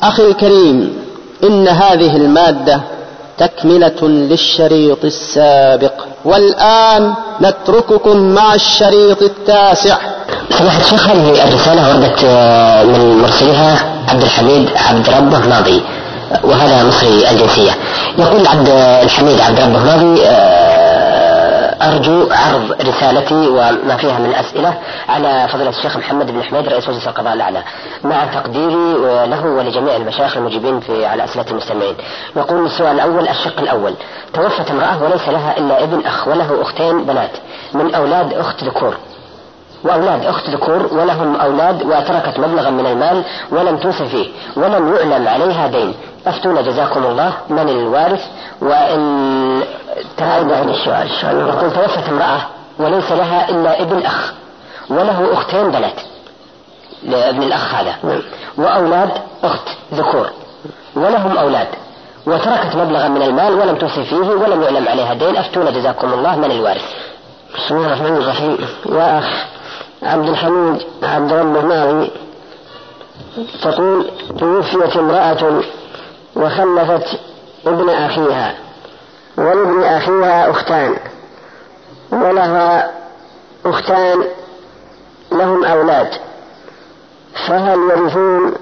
أخي الكريم، إن هذه المادة تكملة للشريط السابق، والآن نترككم مع الشريط التاسع. سماحة الشيخ، هذه الرسالة وردت من مرسلها عبد الحميد عبد ربه ماضي، وهذا مصري الجنسية. يقول عبد الحميد عبد ربه ماضي: أرجو عرض رسالتي وما فيها من أسئلة على فضيلة الشيخ محمد بن حميد رئيس مجلس القضاء الأعلى، مع تقديري له ولجميع المشايخ المجيبين على أسئلة المستمعين. يقول السؤال الأول: الشق الأول: توفت امرأة وليس لها إلا ابن أخ وله أختين بنات من أولاد أخت ذكور، وأولاد أخت ذكور ولهم أولاد، وتركت مبلغا من المال ولم توصي فيه ولم يعلم عليها دين. أفتونا جزاكم الله، من الوارث؟ وإن تعود عن السؤال. يقول: توفت امرأة وليس لها إلا ابن أخ وله أختين بنات لابن الأخ هذا، وأولاد أخت ذكور ولهم أولاد، وتركت مبلغا من المال ولم توصي فيه ولم يعلم عليها دين. أفتونا جزاكم الله، من الوارث؟ بسم الله الرحمن الرحيم. يا أخ عبد الحميد عبد ربه ماضي، تقول: توفيت امرأة وخلفت ابن أخيها، ولابن أخيها أختان، ولها أختان لهم أولاد، فهل يرثون؟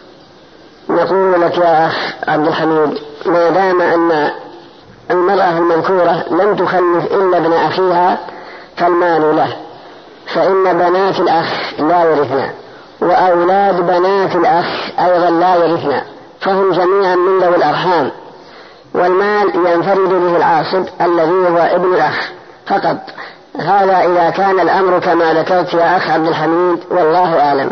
نقول لك يا أخ عبد الحميد: ما دام أن المرأة المذكورة لم تخلف إلا ابن أخيها فالمال له، فإن بنات الأخ لا يرثنا، وأولاد بنات الأخ أيضا لا يرثنا، فهم جميعا من ذوي الأرحام، والمال ينفرد به العاصب الذي هو ابن الأخ فقط. هذا إذا كان الأمر كما ذكرت يا أخ عبد الحميد، والله أعلم.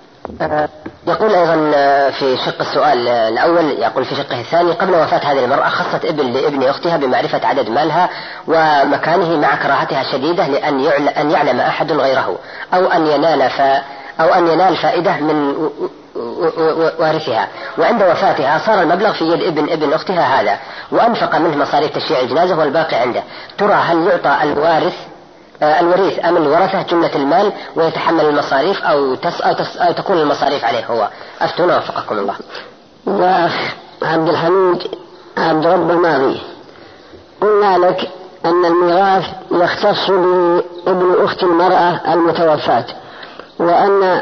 يقول أيضا في شق السؤال الأول، يقول في شقه الثاني: قبل وفاة هذه المرأة خصت ابن لابن أختها بمعرفة عدد مالها ومكانه مع كراهتها الشديدة لأن يعلم أحد غيره أو أن ينال فائدة من وارثها، وعند وفاتها صار المبلغ في يد ابن أختها هذا، وأنفق منه مصاريف تشييع الجنازة والباقي عنده. ترى هل يعطى الوريث أم الورثة جملة المال ويتحمل المصاريف أو تكون المصاريف عليه هو؟ أفتونا وفقكم الله. يا أخ عبد الحميد عبد ربه ماضي، قلنا لك أن الميراث يختص به ابن أخت المرأة المتوفاة، وأن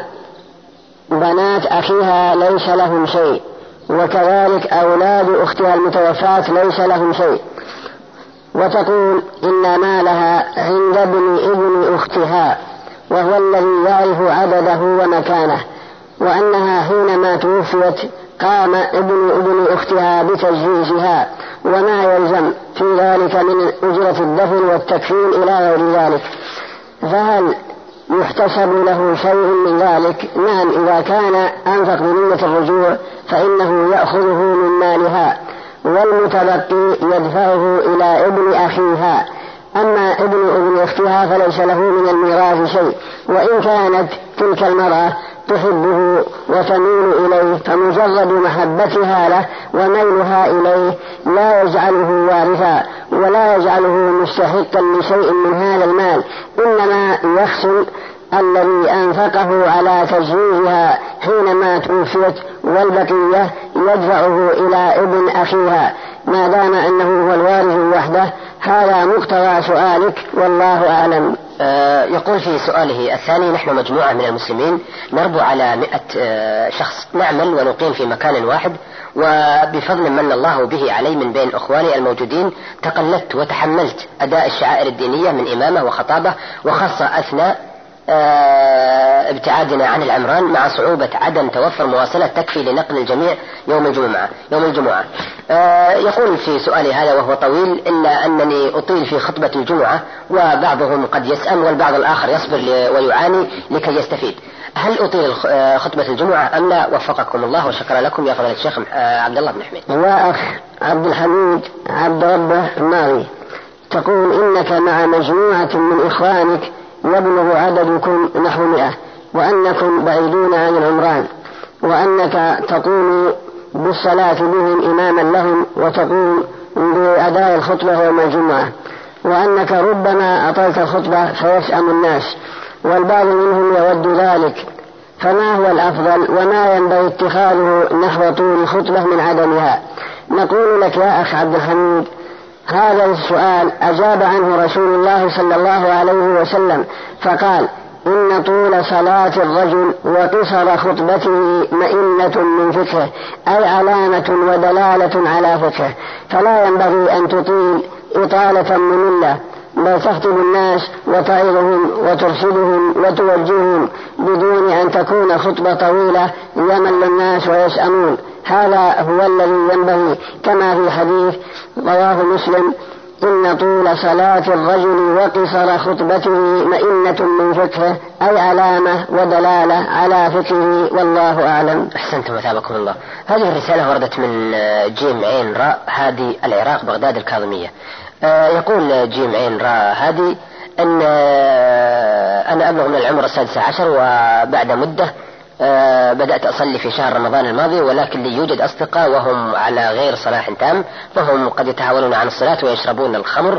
بنات أخيها ليس لهم شيء، وكذلك أولاد أختها المتوفاة ليس لهم شيء، وتقول: إن مالها عند ابن أختها وهو الذي يعرف عدده ومكانه، وأنها حينما توفيت قام ابن أختها بتجهيزها وما يلزم في ذلك من أجرة الدفن والتكفين إلى غير ذلك، فهل يحتسب له شيء من ذلك؟ نعم، إذا كان أنفق بنية الرجوع فإنه يأخذه من مالها، والمتبقي يدفعه إلى ابن أخيها. أما ابن أختها فليس له من الميراث شيء، وإن كانت تلك المرأة تحبه وتميل إليه، فمجرد محبتها له وميلها إليه لا يجعله وارثا ولا يجعله مستحقا لشيء من هذا المال، إنما يخصم الذي أنفقه على تجهيزها حينما توفيت، والبقية يدفعه إلى ابن أخيها ما دام أنه هو الوارث وحده. هذا مقتضى سؤالك، والله أعلم. يقول في سؤاله الثاني: نحن مجموعة من المسلمين نربو على 100 شخص، نعمل ونقيم في مكان واحد، وبفضل من الله به علي من بين أخواني الموجودين تقلدت وتحملت أداء الشعائر الدينية من إمامة وخطابة، وخاصة أثناء ابتعادنا عن العمران، مع صعوبة عدم توفر مواصلة تكفي لنقل الجميع يوم الجمعة. يقول في سؤالي هذا وهو طويل: إلا أنني أطيل في خطبة الجمعة، وبعضهم قد يسأم والبعض الآخر يصبر ويعاني لكي يستفيد. هل أطيل خطبة الجمعة أم لا؟ وفقكم الله وشكر لكم يا فضيلة الشيخ عبد الله بن حميد. يا أخ عبد الحميد عبد ربه ماضي، تقول: إنك مع مجموعة من إخوانك يبلغ عددكم نحو 100، وأنكم بعيدون عن العمران، وأنك تقوم بالصلاة بهم إماما لهم، وتقوم بأداء الخطبة يوم الجمعة، وأنك ربما أطلت الخطبة فيسأم الناس، والبعض منهم يود ذلك، فما هو الأفضل وما ينبغي اتخاذه نحو طول الخطبة من عدمها؟ نقول لك يا أخ عبد الحميد، هذا السؤال أجاب عنه رسول الله صلى الله عليه وسلم فقال: إن طول صلاة الرجل وقصر خطبته مئنة من فقهه، أي علامة ودلالة على فقهه، فلا ينبغي أن تطيل إطالة مملة، بل تخطب الناس وتعظهم وترشدهم وتوجههم بدون أن تكون خطبة طويلة يمل الناس ويسأمون. هذا هو الذي ينبغي، كما في حديث رواه مسلم: إن طول صلاة الرجل وقصر خطبته مئنة من فقهه، أي علامة ودلالة على فقهه، والله أعلم. أحسنتم وثابكم الله. هذه الرسالة وردت من جيم عين راء هادي، العراق، بغداد الكاظمية. يقول جيم عين راء هادي أن أنا أبلغ من العمر 16 وبعد مدة بدأت أصلي في شهر رمضان الماضي، ولكن لي يوجد أصدقاء وهم على غير صلاح تام، فهم قد يتهاونون عن الصلاة ويشربون الخمر.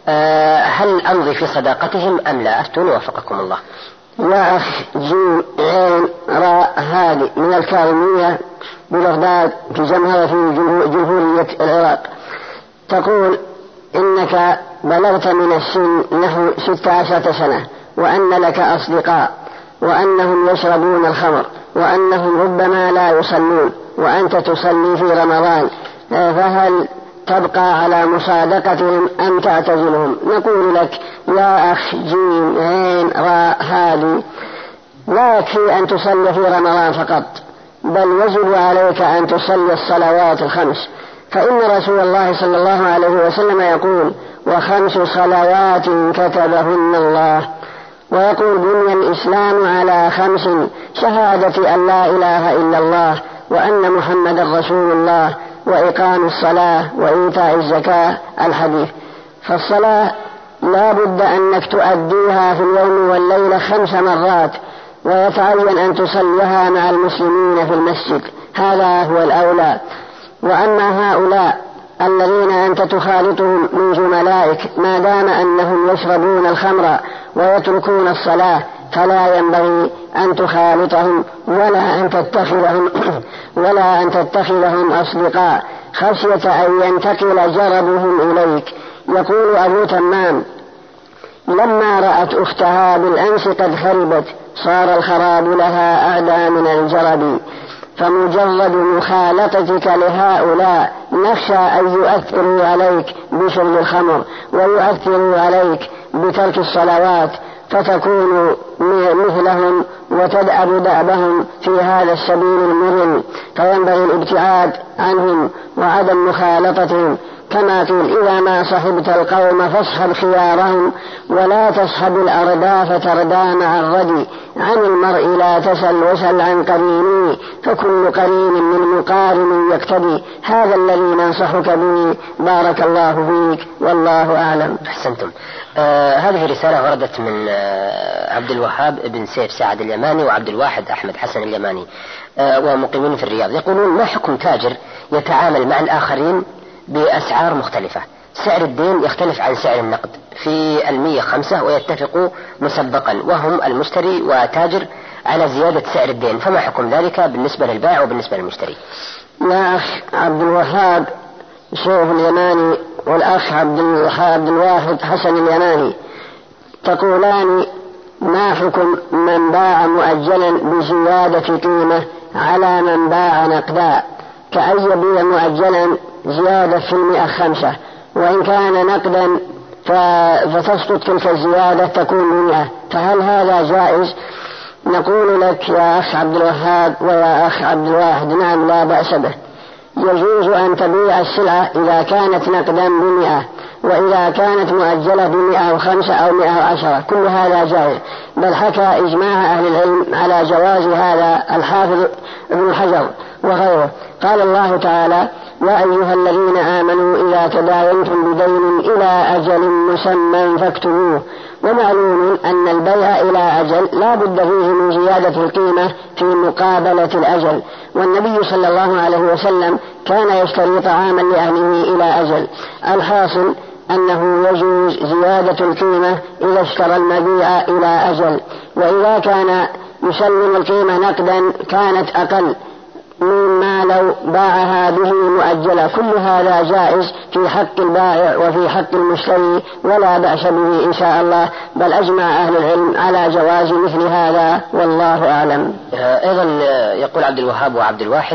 هل أمضي في صداقتهم أم لا؟ أفتوني وفقكم الله. يا أخ جيم عين راء هادي من الكاظمية ببغداد في جمهورية العراق، تقول إنك بلغت من السن نحو 16 سنة، وأن لك أصدقاء وأنهم يشربون الخمر، وأنهم ربما لا يصلون، وأنت تصلي في رمضان، فهل تبقى على مصادقتهم أم تعتزلهم؟ نقول لك يا أخ جيم عين راء هادي، لا يكفي أن تصلي في رمضان فقط، بل يجب عليك أن تصلي الصلوات الخمس، فإن رسول الله صلى الله عليه وسلم يقول: وخمس صلوات كتبهن الله. ويقول: بني الإسلام على 5: شهادة أن لا إله إلا الله وأن محمد رسول الله، وإقام الصلاة، وإيتاء الزكاة، الحديث. فالصلاة لا بد أنك تؤديها في اليوم والليلة 5 مرات، ويتعين أن تصليها مع المسلمين في المسجد، هذا هو الأولى. وأما هؤلاء الذين أنت تخالطهم من زملائك ما دام أنهم يشربون الخمر ويتركون الصلاة، فلا ينبغي أن تخالطهم ولا أن تتخذهم أصدقاء، خشية أن ينتقل جربهم إليك. يقول أبو تمام: لما رأت أختها بالأمس قد خربت، صار الخراب لها أعدى من الجرب، فمجرد مخالطتك لهؤلاء نخشى أن يؤثروا عليك بشرب الخمر، ويؤثروا عليك بترك الصلوات، فتكون مثلهم وتدأب دأبهم في هذا السبيل المرن، فينبغي الابتعاد عنهم وعدم مخالطتهم. كما قيل: إذا ما صحبت القوم فاصحب خيارهم، ولا تصحب الأرداف تردى مع الردي، عن المرء لا تسل وسل عن قرينه، فكل قرين من مقارن يقتدي. هذا الذي ننصحك به، بارك الله فيك، والله أعلم. أحسنتم. هذه رسالة وردت من عبد الوهاب بن سيف سعد اليماني وعبد الواحد أحمد حسن اليماني، ومقيمين في الرياض. يقولون: ما حكم تاجر يتعامل مع الآخرين بأسعار مختلفة؟ سعر الدين يختلف عن سعر النقد، في 105 ويتفقوا مسبقا، وهم المشتري وتاجر على زيادة سعر الدين، فما حكم ذلك بالنسبة للبائع وبالنسبة للمشتري؟ يا أخ عبد الوهاب سيف اليماني والأخ عبد الواحد حسن اليماني، تقولان: ما حكم من باع مؤجلا بزيادة قيمة على من باع نقدا، كأن يبيع مؤجلا زيادة في 105، وإن كان نقدا فتسقط تلك الزيادة تكون 100، فهل هذا جائز؟ نقول لك يا أخ عبد الوهاب ويا أخ عبد الواحد: نعم، لا بأس به. يجوز أن تبيع السلعة إذا كانت نقدا ب100، وإذا كانت مؤجلة ب105 أو 110، كل هذا جائز، بل حكى إجماع أهل العلم على جواز هذا الحافظ ابن حجر وغيره. قال الله تعالى: يا أيها الذين آمنوا إذا تداينتم بدين إلى أجل مسمى فاكتبوه. ومعلوم أن البيع إلى أجل لا بد فيه من زيادة القيمة في مقابلة الأجل، والنبي صلى الله عليه وسلم كان يشتري طعاما لأهله إلى أجل. الحاصل أنه يجوز زيادة القيمة إذا اشترى المبيع إلى أجل، وإذا كان يسلم القيمة نقدا كانت أقل مما لو باعها به مؤجلة. كل هذا جائز في حق البائع وفي حق المشتري ولا بأس به إن شاء الله، بل أجمع أهل العلم على جواز مثل هذا والله أعلم. أيضا يقول عبد الوهاب وعبد الواحد: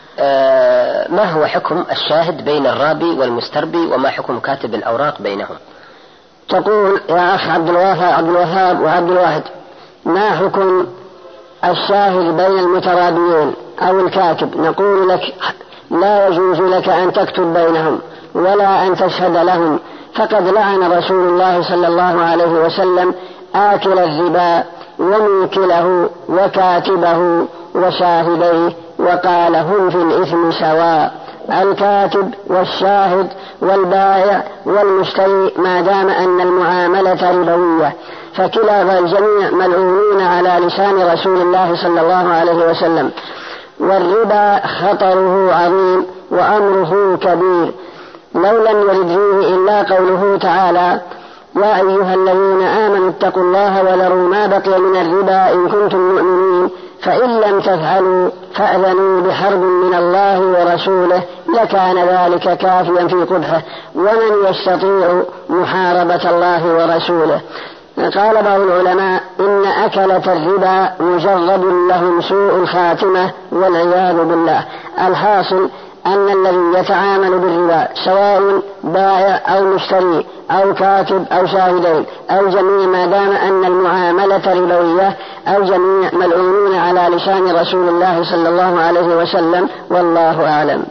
ما هو حكم الشاهد بين الرابي والمستربي، وما حكم كاتب الأوراق بينهم؟ تقول يا أخ عبد الوهاب وعبد الواحد: ما حكم الشاهد بين المترابيين أو الكاتب؟ نقول لك: لا يجوز لك أن تكتب بينهم ولا أن تشهد لهم، فقد لعن رسول الله صلى الله عليه وسلم آكل الربا وموكله وكاتبه وشاهديه، وقال: هم في الإثم سواء، الكاتب والشاهد والبائع والمشتري ما دام أن المعاملة ربوية، فكلا الجميع ملعونون على لسان رسول الله صلى الله عليه وسلم. والربا خطره عظيم وأمره كبير، لو لم يرد فيه إلا قوله تعالى: يا أيها الذين آمنوا اتقوا الله وذروا ما بقي من الربا إن كنتم مؤمنين، فإن لم تفعلوا فأذنوا بحرب من الله ورسوله، لكان ذلك كافيا في قبحه، ومن يستطيع محاربة الله ورسوله. قال بعض العلماء: إن أكلة الربا مجرد لهم سوء الخاتمة والعياذ بالله. الحاصل أن الذي يتعامل بالربا سواء بائع أو مشتري أو كاتب أو شاهدين أو جميع ما دام أن المعاملة ربوية أو جميع ملعونون على لسان رسول الله صلى الله عليه وسلم، والله أعلم.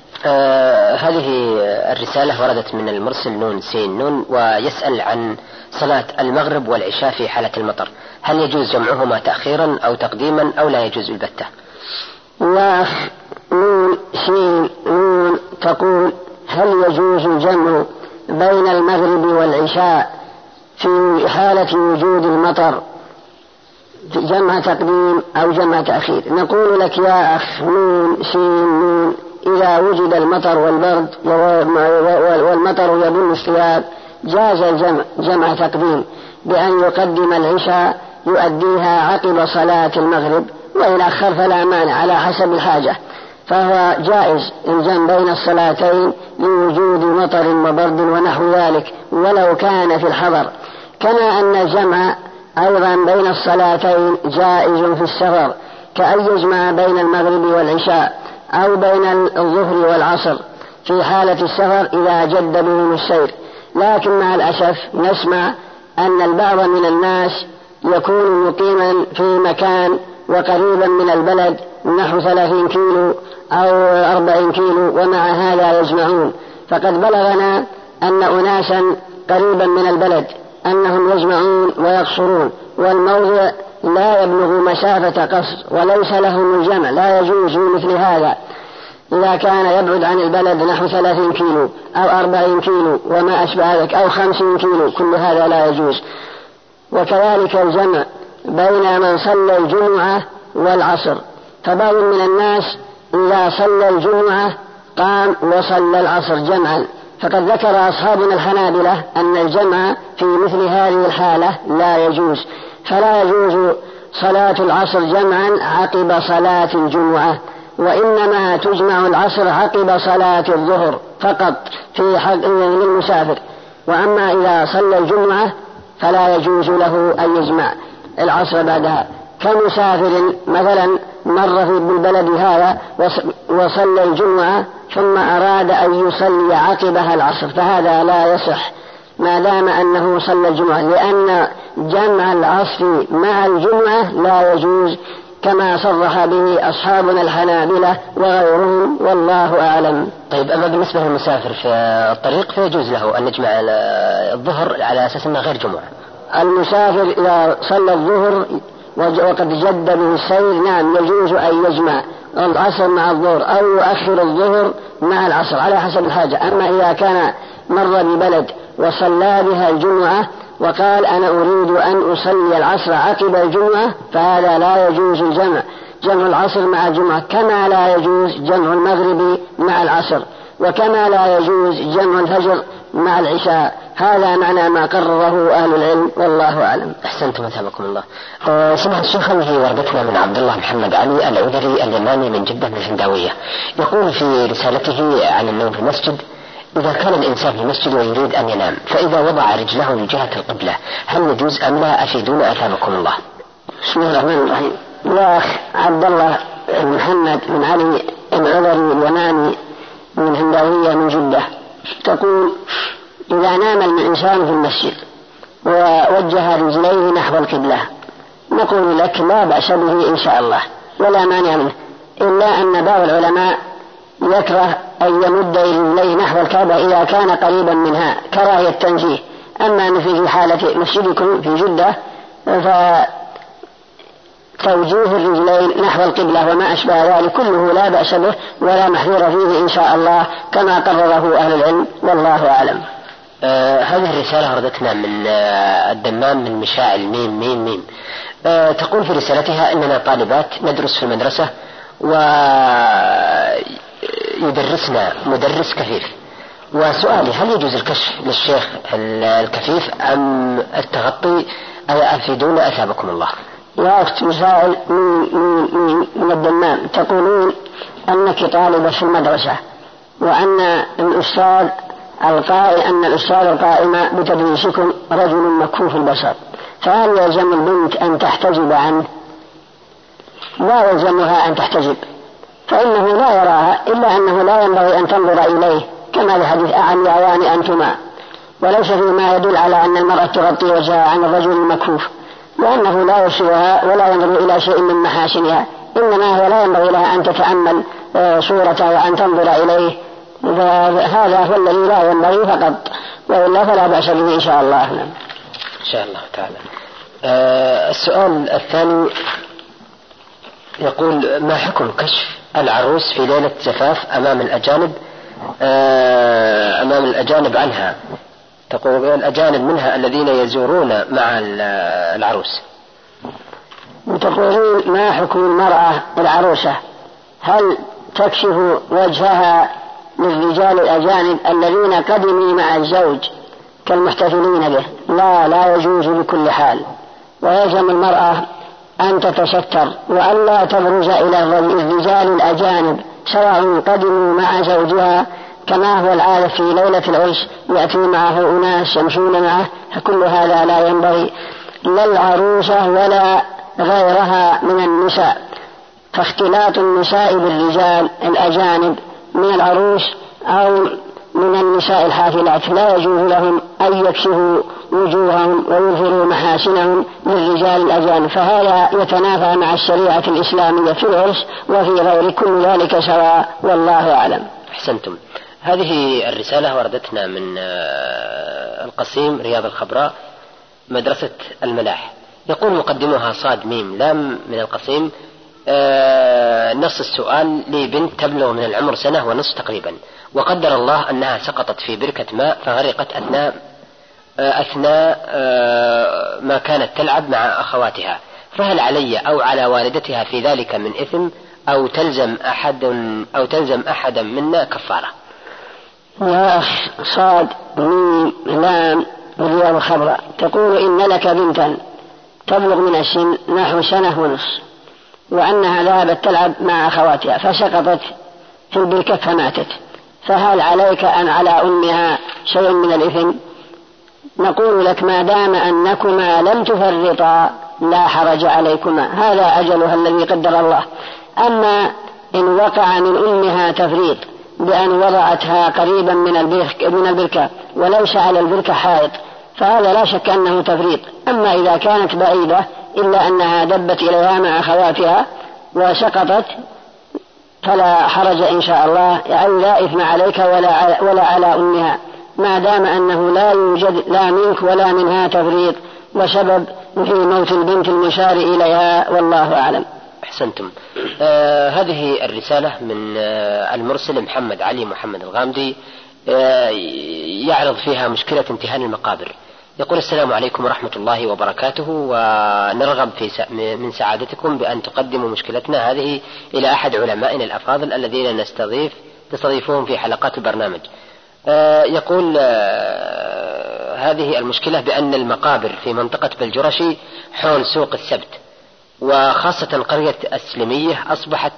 هذه الرسالة وردت من المرسل نون سين نون، ويسأل عن صلاة المغرب والعشاء في حالة المطر، هل يجوز جمعهما تأخيرا أو تقديما أو لا يجوز البتة؟ لا نون سين نون تقول: هل يجوز الجمع بين المغرب والعشاء في حالة وجود المطر، جمع تقديم أو جمع تأخير؟ نقول لك يا أخ نون سين نون: إذا وجد المطر والبرد والمطر يبل الثياب جاز الجمع جمع تقديم بأن يقدم العشاء يؤديها عقب صلاة المغرب، وإن أخر فلا مانع على حسب الحاجة، فهو جائز الجمع بين الصلاتين لوجود مطر وبرد ونحو ذلك ولو كان في الحضر. كما أن الجمع أيضا بين الصلاتين جائز في السفر، كأن يجمع بين المغرب والعشاء أو بين الظهر والعصر في حالة السفر إذا جد بهم السير. لكن مع الأسف نسمع أن البعض من الناس يكون مقيما في مكان وقريبا من البلد نحو 30 كيلو أو 40 كيلو ومع هذا يجمعون، فقد بلغنا أن أناسا قريبا من البلد أنهم يجمعون ويقصرون، والموضع لا يبلغ مسافة قصر وليس لهم الجمع، لا يجوز مثل هذا إذا كان يبعد عن البلد نحو 30 كيلو أو 40 كيلو وما أشبه ذلك أو 50 كيلو، كل هذا لا يجوز. وكذلك الجمع بين من صلى الجمعة والعصر، فبعض من الناس إذا صلى الجمعة قام وصلى العصر جمعا، فقد ذكر أصحابنا الحنابلة أن الجمع في مثل هذه الحالة لا يجوز، فلا يجوز صلاة العصر جمعا عقب صلاة الجمعة، وإنما تجمع العصر عقب صلاة الظهر فقط في حق للمسافر. وأما إذا صلى الجمعة فلا يجوز له أن يجمع العصر بعدها، كمسافر مثلا مر في بالبلد هذا وصلى الجمعة ثم أراد أن يصلي عقبها العصر، فهذا لا يصح ما دام أنه صلى الجمعة، لأن جمع العصر مع الجمعة لا يجوز كما صرح به أصحابنا الحنابلة وغيرهم، والله أعلم. طيب، أما بالنسبة للمسافر في الطريق فيجوز له أن يجمع الظهر على أساس أنه غير جمعة؟ المسافر إذا صلى الظهر وقد جد به السير نعم يجوز أن يجمع العصر مع الظهر أو يؤخر الظهر مع العصر على حسب الحاجة. أما إذا كان مر ببلد وصلى بها الجمعة وقال أنا أريد أن أصلي العصر عقب الجمعة فهذا لا يجوز جمع العصر مع الجمعة، كما لا يجوز جمع المغرب مع العصر، وكما لا يجوز جمع الفجر مع العشاء. هذا معنى ما قرره أهل العلم والله أعلم. أحسنتم أثابكم الله. سمعت الشيخ هذه وردتنا من عبد الله محمد علي العذري اليماني من جدة من الهنداوية، يقول في رسالته عن النوم في المسجد: إذا كان الإنسان في المسجد ويريد أن ينام فإذا وضع رجله من جهة القبلة هل يجوز أم لا؟ أفيدونا أثابكم الله. بسم الله الرحمن الرحيم. يا أخ عبد الله محمد بن علي العذري اليماني من الهنداوية من جدة، تقول: إذا نام الإنسان في المسجد ووجه رجليه نحو القبلة نقول لك لا بأس به إن شاء الله ولا مانع منه، إلا أن بعض العلماء يكره أن يمد رجليه نحو الكعبة إذا كان قريبا منها كراهية تنزيه. أما في حالة مسجدكم في جدة فتوجيه الرجلين نحو القبلة وما أشبه ذلك كله لا بأس به ولا محذور فيه إن شاء الله كما قرره أهل العلم والله أعلم. هذه الرسالة وردتنا من الدمام من مشاعل ميم ميم ميم. تقول في رسالتها: إننا طالبات ندرس في المدرسة ويدرسنا مدرس كفيف، وسؤالي: هل يجوز الكشف للشيخ الكفيف أم التغطي؟ أفيدونا أثابكم الله. يا أخت مشاعل من الدمام، تقولون أنك طالبة في المدرسة وأن الأستاذ القائم بتدريسكم رجل مكفوف البصر، فهل يلزم البنت أن تحتجب عنه؟ لا يلزمها أن تحتجب، فإنه لا يراها، إلا أنه لا ينبغي أن تنظر إليه كما لحديث عن يعوان أنتما، وليس فيما يدل على أن المرأة تغطي وجهها عن الرجل المكفوف، لأنه لا يشيرها ولا ينظر إلى شيء من محاسنها، إنما هو لا ينبغي لها أن تتأمل صورته وأن تنظر إليه، هذا هو الذي لا ينبغي فقط، وإلا فلا بأس به إن شاء الله. إن شاء الله تعالى. السؤال الثاني يقول: ما حكم كشف العروس في ليلة زفاف أمام الأجانب عنها؟ تقول: الأجانب منها الذين يزورون مع العروس. وتقولون: ما حكم المرأة العروسة؟ هل تكشف وجهها للرجال الأجانب الذين قدموا مع الزوج كالمحتفلين به؟ لا يجوز بكل حال، ويلزم المرأة أن تتستر وألا تبرز إلى الرجال الأجانب سواء قدموا مع زوجها كما هو العادة في ليلة العرس يأتي معه أناس يمشون معه، فكل هذا لا ينبغي لا العروسة ولا غيرها من النساء، فاختلاط النساء بالرجال الأجانب من العروس أو من النساء الحافلات لا يجوز لهم أن يكشفوا وجوههم ويظهروا محاسنهم للرجال الأجانب، فهذا يتنافى مع الشريعة الإسلامية في العرس وفي غير، كل ذلك سواء والله أعلم. أحسنتم. هذه الرسالة وردتنا من القصيم رياض الخبراء مدرسة الملاح، يقول مقدمها صاد ميم لام من القصيم: نص السؤال: لي بنت تبلغ من العمر 1.5 سنة تقريبا، وقدر الله أنها سقطت في بركة ماء فغرقت أثناء ما كانت تلعب مع أخواتها، فهل علي أو على والدتها في ذلك من إثم أو تلزم أحدا منا كفارة؟ يا أخ صاد ميم لام رياض الخبراء، تقول إن لك بنتا تبلغ من السن نحو 1.5 سنة وأنها ذهبت تلعب مع أخواتها فسقطت في البركة فماتت، فهل عليك أن على أمها شيء من الإثم؟ نقول لك: ما دام أنكما لم تفرطا لا حرج عليكما، هذا أجلها الذي قدر الله. أما إن وقع من أمها تفريط بأن وضعتها قريبا من البركة وليس على البركة حائط فهذا لا شك أنه تفريط، أما إذا كانت بعيدة إلا أنها دبت إليها مع أخواتها وسقطت فلا حرج إن شاء الله، يعني لا إثم عليك ولا على أمها، ما دام أنه لا يوجد لا منك ولا منها تفريط وسبب في موت البنت المشار إليها والله أعلم. أحسنتم. هذه الرسالة من المرسل محمد علي محمد الغامدي، يعرض فيها مشكلة امتهان المقابر. يقول: السلام عليكم ورحمة الله وبركاته، ونرغب من سعادتكم بأن تقدموا مشكلتنا هذه إلى أحد علمائنا الأفاضل الذين نستضيفهم في حلقات البرنامج. يقول هذه المشكلة بأن المقابر في منطقة بلجرشي حول سوق السبت، وخاصة قرية السلمية أصبحت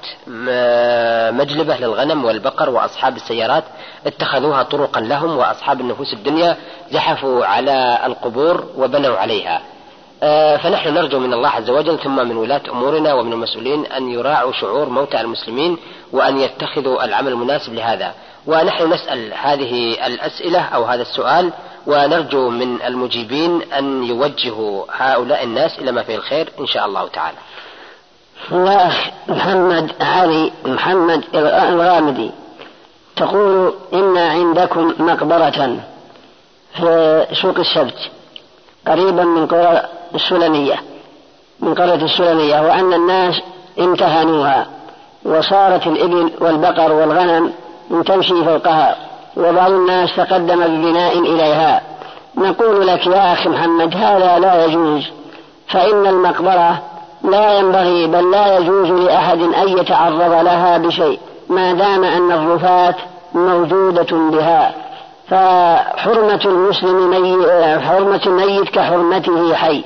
مجلبة للغنم والبقر، وأصحاب السيارات اتخذوها طرقا لهم، وأصحاب النفوس الدنيا زحفوا على القبور وبنوا عليها. فنحن نرجو من الله عز وجل ثم من ولاة أمورنا ومن المسؤولين أن يراعوا شعور موتى المسلمين وأن يتخذوا العمل المناسب لهذا. ونحن نسأل هذه الأسئلة أو هذا السؤال، ونرجو من المجيبين أن يوجهوا هؤلاء الناس إلى ما فيه الخير إن شاء الله تعالى. الأخ محمد علي محمد الغامدي تقول إن عندكم مقبرة في سوق السبت قريبا من قرى السلمية، من قرية السلمية، وأن الناس امتهنوها وصارت الإبل والبقر والغنم تمشي فوقها، وبعض الناس تقدم ببناء إليها. نقول لك يا أخي محمد هذا لا يجوز، فإن المقبرة لا ينبغي بل لا يجوز لأحد أن يتعرض لها بشيء ما دام أن الرفات موجودة بها، فحرمة المسلم حرمة الميت كحرمته حي،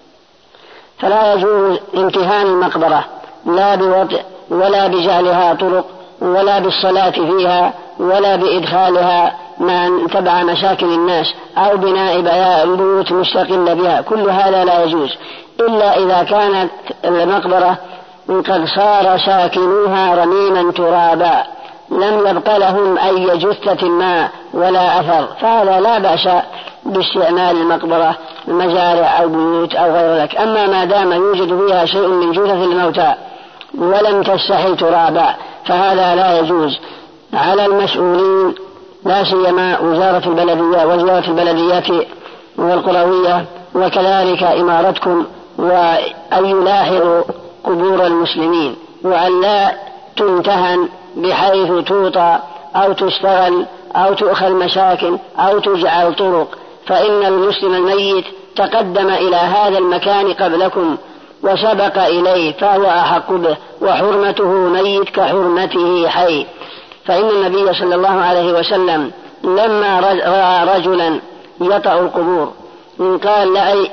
فلا يجوز امتهان المقبرة لا بوطئ ولا بجعلها طرق ولا بالصلاة فيها ولا بإدخالها ما تبع مشاكل الناس أو بناء بيوت مستقلة بها، كل هذا لا يجوز إلا إذا كانت المقبرة قد صار ساكنوها رميما ترابا لم يبق لهم أي جثة ما ولا أثر، فهذا لا بأس باستعمال المقبرة مجارع أو بيوت أو غير ذلك. أما ما دام يوجد فيها شيء من جثث الموتى ولم تستحي ترابا فهذا لا يجوز. على المسؤولين لا سيما وزارة البلدية وزارة البلديات والقروية وكذلك إمارتكم وأن يلاحظوا قبور المسلمين وأن لا تمتهن بحيث توطى أو تشتغل أو تؤخذ مشاكل أو تجعل طرق، فإن المسلم الميت تقدم إلى هذا المكان قبلكم وسبق إليه فهو أحق به، وحرمته ميت كحرمته حي. فإن النبي صلى الله عليه وسلم لما رأى رجلا يطأ القبور قال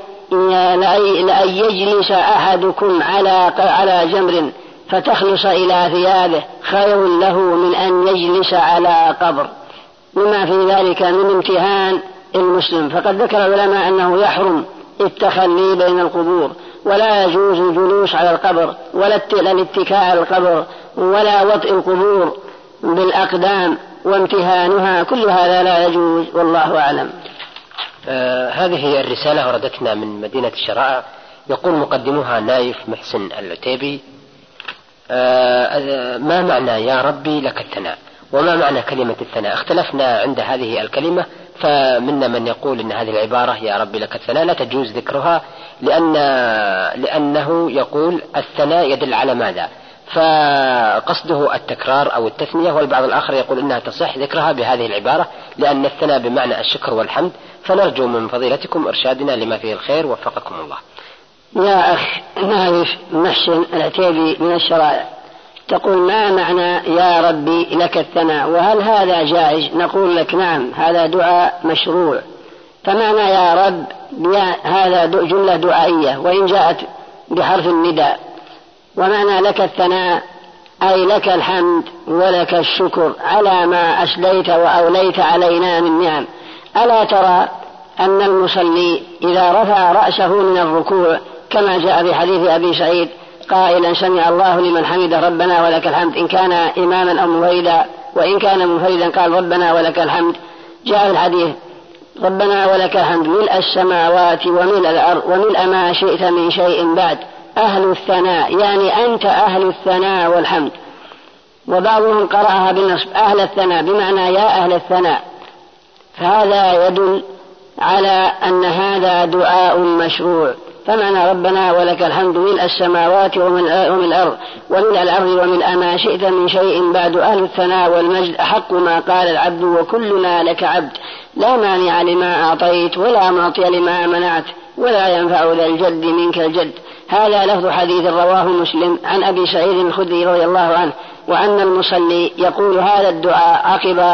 لأن يجلس أحدكم على جمر فتخلص إلى ثيابه خير له من أن يجلس على قبر، لما في ذلك من امتهان المسلم. فقد ذكر العلماء أنه يحرم التخلي بين القبور، ولا يجوز الجلوس على القبر ولا الاتكاء على القبر ولا وطئ القبور بالأقدام وامتهانها، كل هذا لا يجوز والله أعلم. هذه الرسالة وردتنا من مدينة الشرائع، يقول مقدمها نايف محسن العتيبي: ما معنى يا ربي لك الثناء؟ وما معنى كلمة الثناء؟ اختلفنا عند هذه الكلمة، فمنا من يقول إن هذه العبارة يا ربي لك الثناء لا تجوز ذكرها لأنه يقول الثناء يدل على ماذا؟ فقصده التكرار أو التثنية، والبعض الآخر يقول إنها تصح ذكرها بهذه العبارة لأن الثناء بمعنى الشكر والحمد. فنرجو من فضيلتكم إرشادنا لما فيه الخير، وفقكم الله. يا أخ نايف محسن العتيبي من الشرائع تقول ما معنى يا ربي لك الثناء، وهل هذا جائز؟ نقول لك نعم، هذا دعاء مشروع. فمعنى يا رب هذا جملة دعائية وإن جاءت بحرف النداء، ومعنى لك الثناء أي لك الحمد ولك الشكر على ما أسليت وأوليت علينا من نعم. ألا ترى أن المصلي إذا رفع رأسه من الركوع كما جاء في حديث أبي سعيد قائلا سمع الله لمن حمده ربنا ولك الحمد إن كان إماما أو منفردا، وإن كان منفردا قال ربنا ولك الحمد. جاء الحديث ربنا ولك الحمد ملء السماوات وملء الأرض وملء ما شئت من شيء بعد أهل الثناء، يعني أنت أهل الثناء والحمد. وبعضهم قرأها بالنصب أهل الثناء بمعنى يا أهل الثناء، فهذا يدل على أن هذا دعاء مشروع. فمعنى ربنا ولك الحمد ملء السماوات وملء الأرض وملء الأرض وملء ما شئت من شيء بعد أهل الثناء والمجد أحق ما قال العبد وكلنا لك عبد لا مانع لما أعطيت ولا معطي لما منعت ولا ينفع ذا الجد منك الجد. هذا لفظ حديث رواه مسلم عن أبي سعيد الخدري رضي الله عنه، وأن المصلي يقول هذا الدعاء عقب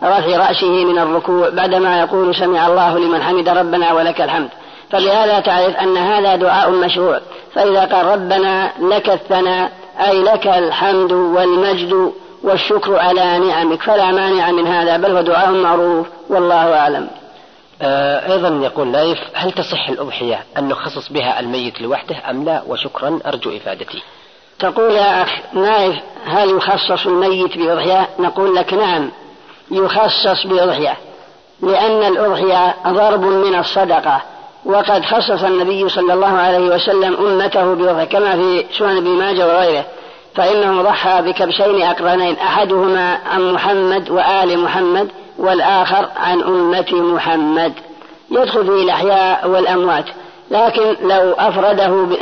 رفع رأسه من الركوع بعدما يقول سمع الله لمن حمد ربنا ولك الحمد. فبهذا تعرف أن هذا دعاء مشروع. فإذا قال ربنا لك الثناء أي لك الحمد والمجد والشكر على نعمك فلا مانع من هذا، بل هو دعاء معروف والله أعلم. أيضا يقول نايف: هل تصح الأضحية أن نخصص بها الميت لوحده أم لا؟ وشكرا، أرجو إفادتي. تقول يا أخ نايف: هل يخصص الميت بأضحية؟ نقول لك نعم يخصص بأضحية، لأن الأضحية ضرب من الصدقة، وقد خصص النبي صلى الله عليه وسلم أمته بأضحية كما في سنن ابن ماجه وغيره، فإنه ضحى بكبشين أقرنين، أحدهما عن محمد وآل محمد والآخر عن أمة محمد، يدخل فيه الأحياء والأموات. لكن لو أفرد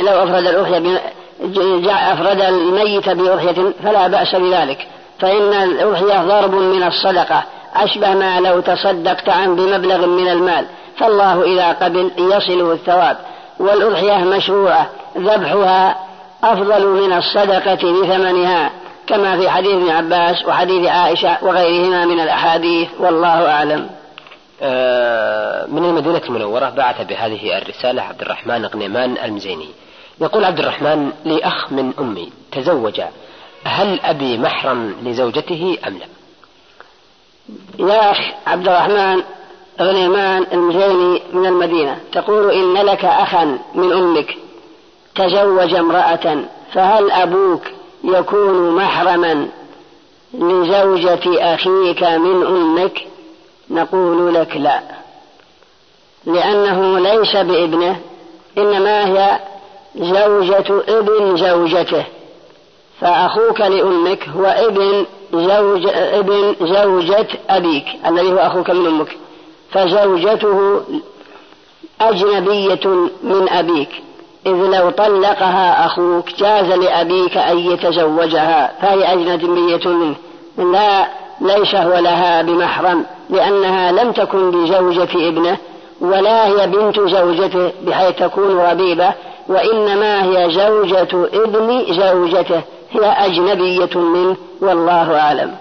أفرد الميت بأضحية فلا بأس بذلك، فإن الأضحية ضرب من الصدقة، أشبه ما لو تصدقت عن بمبلغ من المال، فالله إذا قبل يصله الثواب. والأضحية مشروعة، ذبحها أفضل من الصدقة بثمنها، كما في حديث ابن عباس وحديث عائشة وغيرهما من الأحاديث، والله أعلم. من المدينة المنورة بعث بهذه الرسالة عبد الرحمن غنيمان المزيني. يقول عبد الرحمن: لي أخ من أمي تزوج، هل أبي محرم لزوجته أم لا؟ يا أخ عبد الرحمن غنيمان المزيني من المدينة، تقول إن لك أخا من أمك تزوج امرأة، فهل أبوك يكون محرما لزوجة أخيك من أمك؟ نقول لك لا، لأنه ليس بابنه، إنما هي زوجة ابن زوجته، فأخوك لأمك هو ابن زوجة أبيك الذي هو أخوك من أمك، فزوجته أجنبية من أبيك، إذ لو طلقها أخوك جاز لأبيك أن يتزوجها، فهي أجنبية منه، ليس هو لها بمحرم، لأنها لم تكن بزوجة ابنه ولا هي بنت زوجته بحيث تكون ربيبة، وإنما هي زوجة ابن زوجته، هي أجنبية منه، والله أعلم.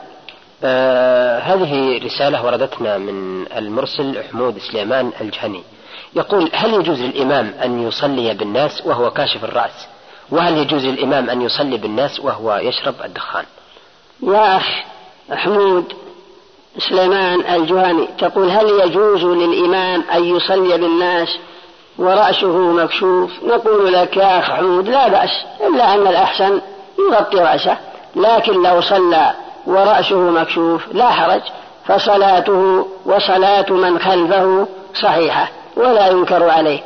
هذه رسالة وردتنا من المرسل حمود سليمان الجهني، يقول: هل يجوز للإمام أن يصلي بالناس وهو كاشف الرأس؟ وهل يجوز للإمام أن يصلي بالناس وهو يشرب الدخان؟ يا أخ حمود سليمان الجهني، تقول: هل يجوز للإمام أن يصلي بالناس ورأسه مكشوف؟ نقول لك يا أخ حمود لا بأس، إلا أن الأحسن يغطي رأسه، لكن لو صلى ورأسه مكشوف لا حرج، فصلاته وصلاة من خلفه صحيحة ولا ينكر عليه.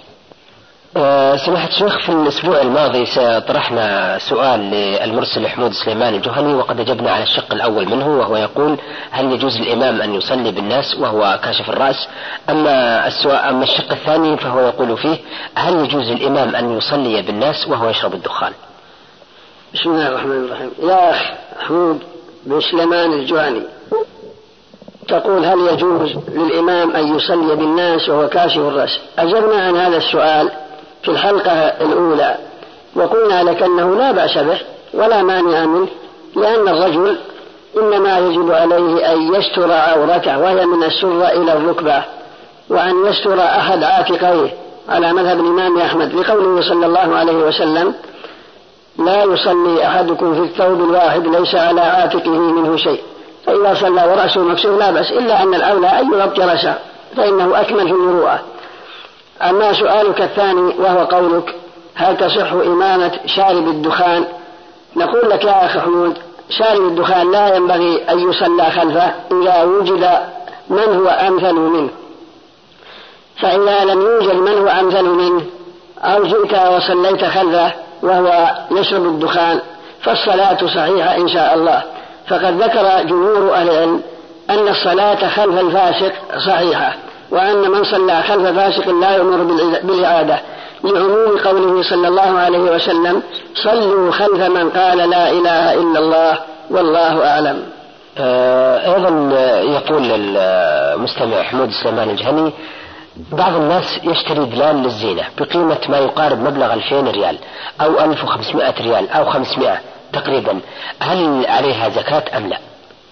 سماحة الشيخ، في الأسبوع الماضي طرحنا سؤال للمرسل حمود سليمان الجهني، وقد أجبنا على الشق الأول منه، وهو يقول: هل يجوز للإمام أن يصلي بالناس وهو كاشف الرأس؟ أما الشق الثاني فهو يقول فيه: هل يجوز للإمام أن يصلي بالناس وهو يشرب الدخان؟ بسم الله الرحمن الرحيم. يا أخ حمود بن سليمان الجهني، تقول: هل يجوز للإمام أن يصلي بالناس وهو كاشف الرأس؟ أجبنا عن هذا السؤال في الحلقة الأولى، وقلنا لك أنه لا بأس به ولا مانع منه، لأن الرجل إنما يجب عليه أن يستر عورته، وهي من السرة إلى الركبة، وأن يستر أحد عاتقيه على مذهب الإمام أحمد، لقوله صلى الله عليه وسلم: لا يصلي أحدكم في الثوب الواحد ليس على عاتقه منه شيء، فإذا صلى ورأسه مكسور لا بأس، إلا أن الأولى أن يغطي رأسه فإنه أكمل في المروءة. أما سؤالك الثاني وهو قولك: هل تصح إمامة شارب الدخان؟ نقول لك يا أخي حمود: شارب الدخان لا ينبغي أن يصلى خلفه إذا وجد من هو أمثل منه، فإذا لم يوجد من هو أمثل منه أو جئت وصليت خلفه وهو يشرب الدخان فالصلاة صحيحة إن شاء الله. فقد ذكر جمهور أهل العلم أن الصلاة خلف الفاسق صحيحة، وأن من صلى خلف فاسق لا يؤمر بالإعادة، لعموم قوله صلى الله عليه وسلم: صلوا خلف من قال لا إله إلا الله، والله أعلم. أيضا يقول المستمع حمود سليمان الجهني: بعض الناس يشتري دلال للزينة بقيمة ما يقارب مبلغ 2000 ريال أو 1500 ريال أو 500 تقريبا، هل عليها زكاة أم لا؟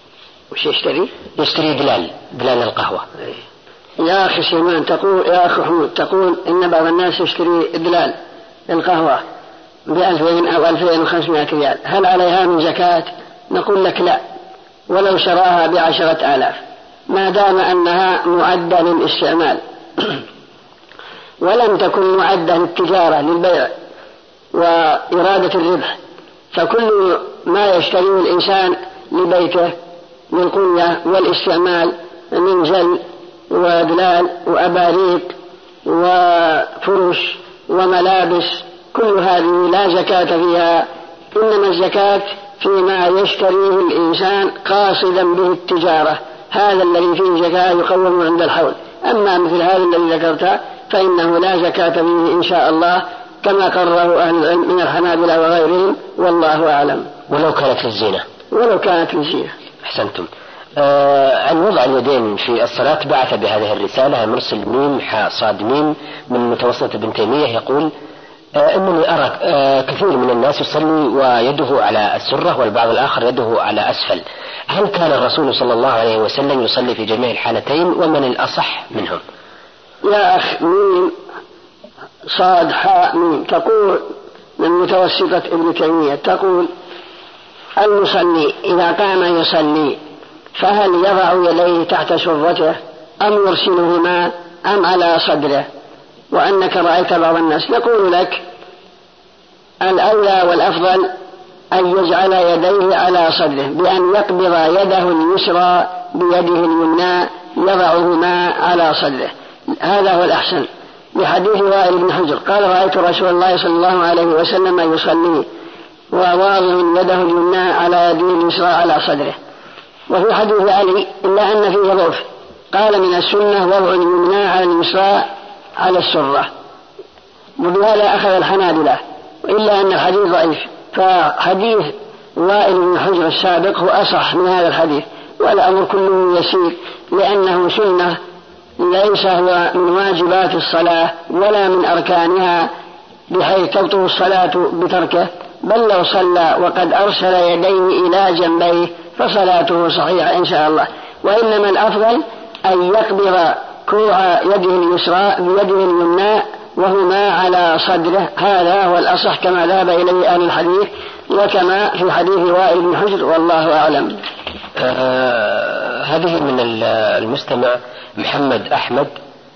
وش يشتري؟ يشتري دلال القهوة. يا أخي سليمان تقول، يا أخي حمود تقول إن بعض الناس يشتري دلال القهوة ب2000 أو 2500 ريال، هل عليها من زكاة؟ نقول لك لا، ولو شراها ب10,000 ما دام أنها معدة للاستعمال ولم تكن معدة للتجارة للبيع وإرادة الربح. فكل ما يشتريه الإنسان لبيته للقنية والاستعمال من جل ودلال وأباريق وفرش وملابس كل هذه لا زكاة فيها، إنما الزكاة فيما يشتريه الإنسان قاصدا به التجارة، هذا الذي فيه زكاة يقوم عند الحول. أما مثل هذا الذي ذكرته فإنه لا زكاة فيه إن شاء الله، كما قرره أهل العلم من الحنابلة وغيرهم، والله أعلم. ولو كانت للزينة. ولو كانت للزينة. أحسنتم. عن وضع اليدين في الصلاة بعث بهذه الرسالة مرسل ميم حاء صاد ميم من متوسطة ابن تيمية يقول: إنني أرى كثير من الناس يصلي ويده على السرة والبعض الآخر يده على أسفل، هل كان الرسول صلى الله عليه وسلم يصلي في جميع الحالتين ومن الأصح منهم؟ يا أخ ميم صاد حاء ميم تقول من متوسطة ابن تيمية تقول: المصلي إذا قام يصلي فهل يضع يديه تحت سرته أم يرسلهما أم على صدره؟ وأنك رأيت بعض الناس. نقول لك الأولى والأفضل أن يجعل يديه على صدره بأن يقبض يده اليسرى بيده اليمنى يضعهما على صدره، هذا هو الأحسن. لحديث وائل بن حجر قال: رأيت رسول الله صلى الله عليه وسلم يصلي وواضع يده اليمنى على يده اليسرى على صدره. وفي حديث علي إلا أن فيه ضعف، قال: من السنة وضع اليمنى على اليسرى على السرة، وبهذا أخذ الحنابلة، إلا أن الحديث ضعيف. فحديث وائل بن حجر السابق هو أصح من هذا الحديث، والأمر كله يسير، لأنه سنة ليس هو من واجبات الصلاة ولا من أركانها بحيث تبطل الصلاة بتركه، بل لو صلى وقد أرسل يديه إلى جنبيه فصلاته صحيحة إن شاء الله. وإنما الأفضل أن يقبض كوع يده اليسرى بيده اليمنى وهما على صدره، هذا هو الأصح كما ذهب إليه أهل الحديث وكما في حديث وائل بن حجر، والله أعلم. هذه من المستمع محمد أحمد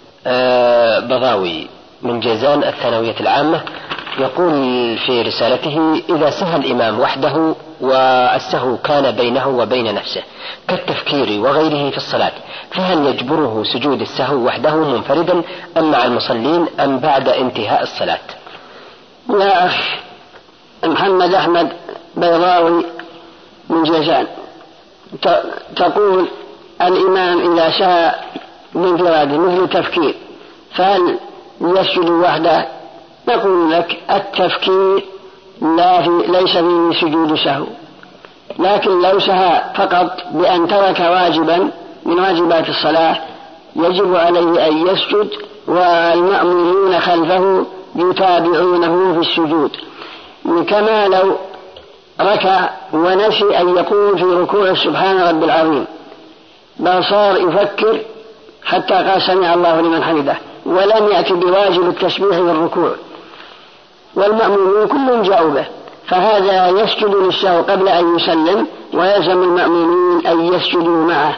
بضاوي من جيزان الثانوية العامة، يقول في رسالته: إذا سهى الإمام وحده والسهو كان بينه وبين نفسه كالتفكير وغيره في الصلاة، فهل يجبره سجود السهو وحده منفردا أم مع المصلين أم بعد انتهاء الصلاة؟ يا أخ محمد أحمد بيضاوي من جيزان، تقول الإمام إذا سهى بانفراده مثل تفكير فهل يسجد وحده؟ نقول لك التفكير ليس فيه سجود سهو، لكن لو سهى فقط بأن ترك واجبا من واجبات الصلاة يجب عليه أن يسجد، والمأمومون خلفه يتابعونه في السجود، كما لو ركع ونسي أن يقول في ركوع سبحان رب العظيم، بل صار يفكر حتى قال سمع الله لمن حمده ولم يأتي بواجب التسبيح والركوع، والمأمومون كلهم جاءوا به، فهذا يسجد للسهو قبل أن يسلم، ويلزم المأمومين أن يسجدوا معه.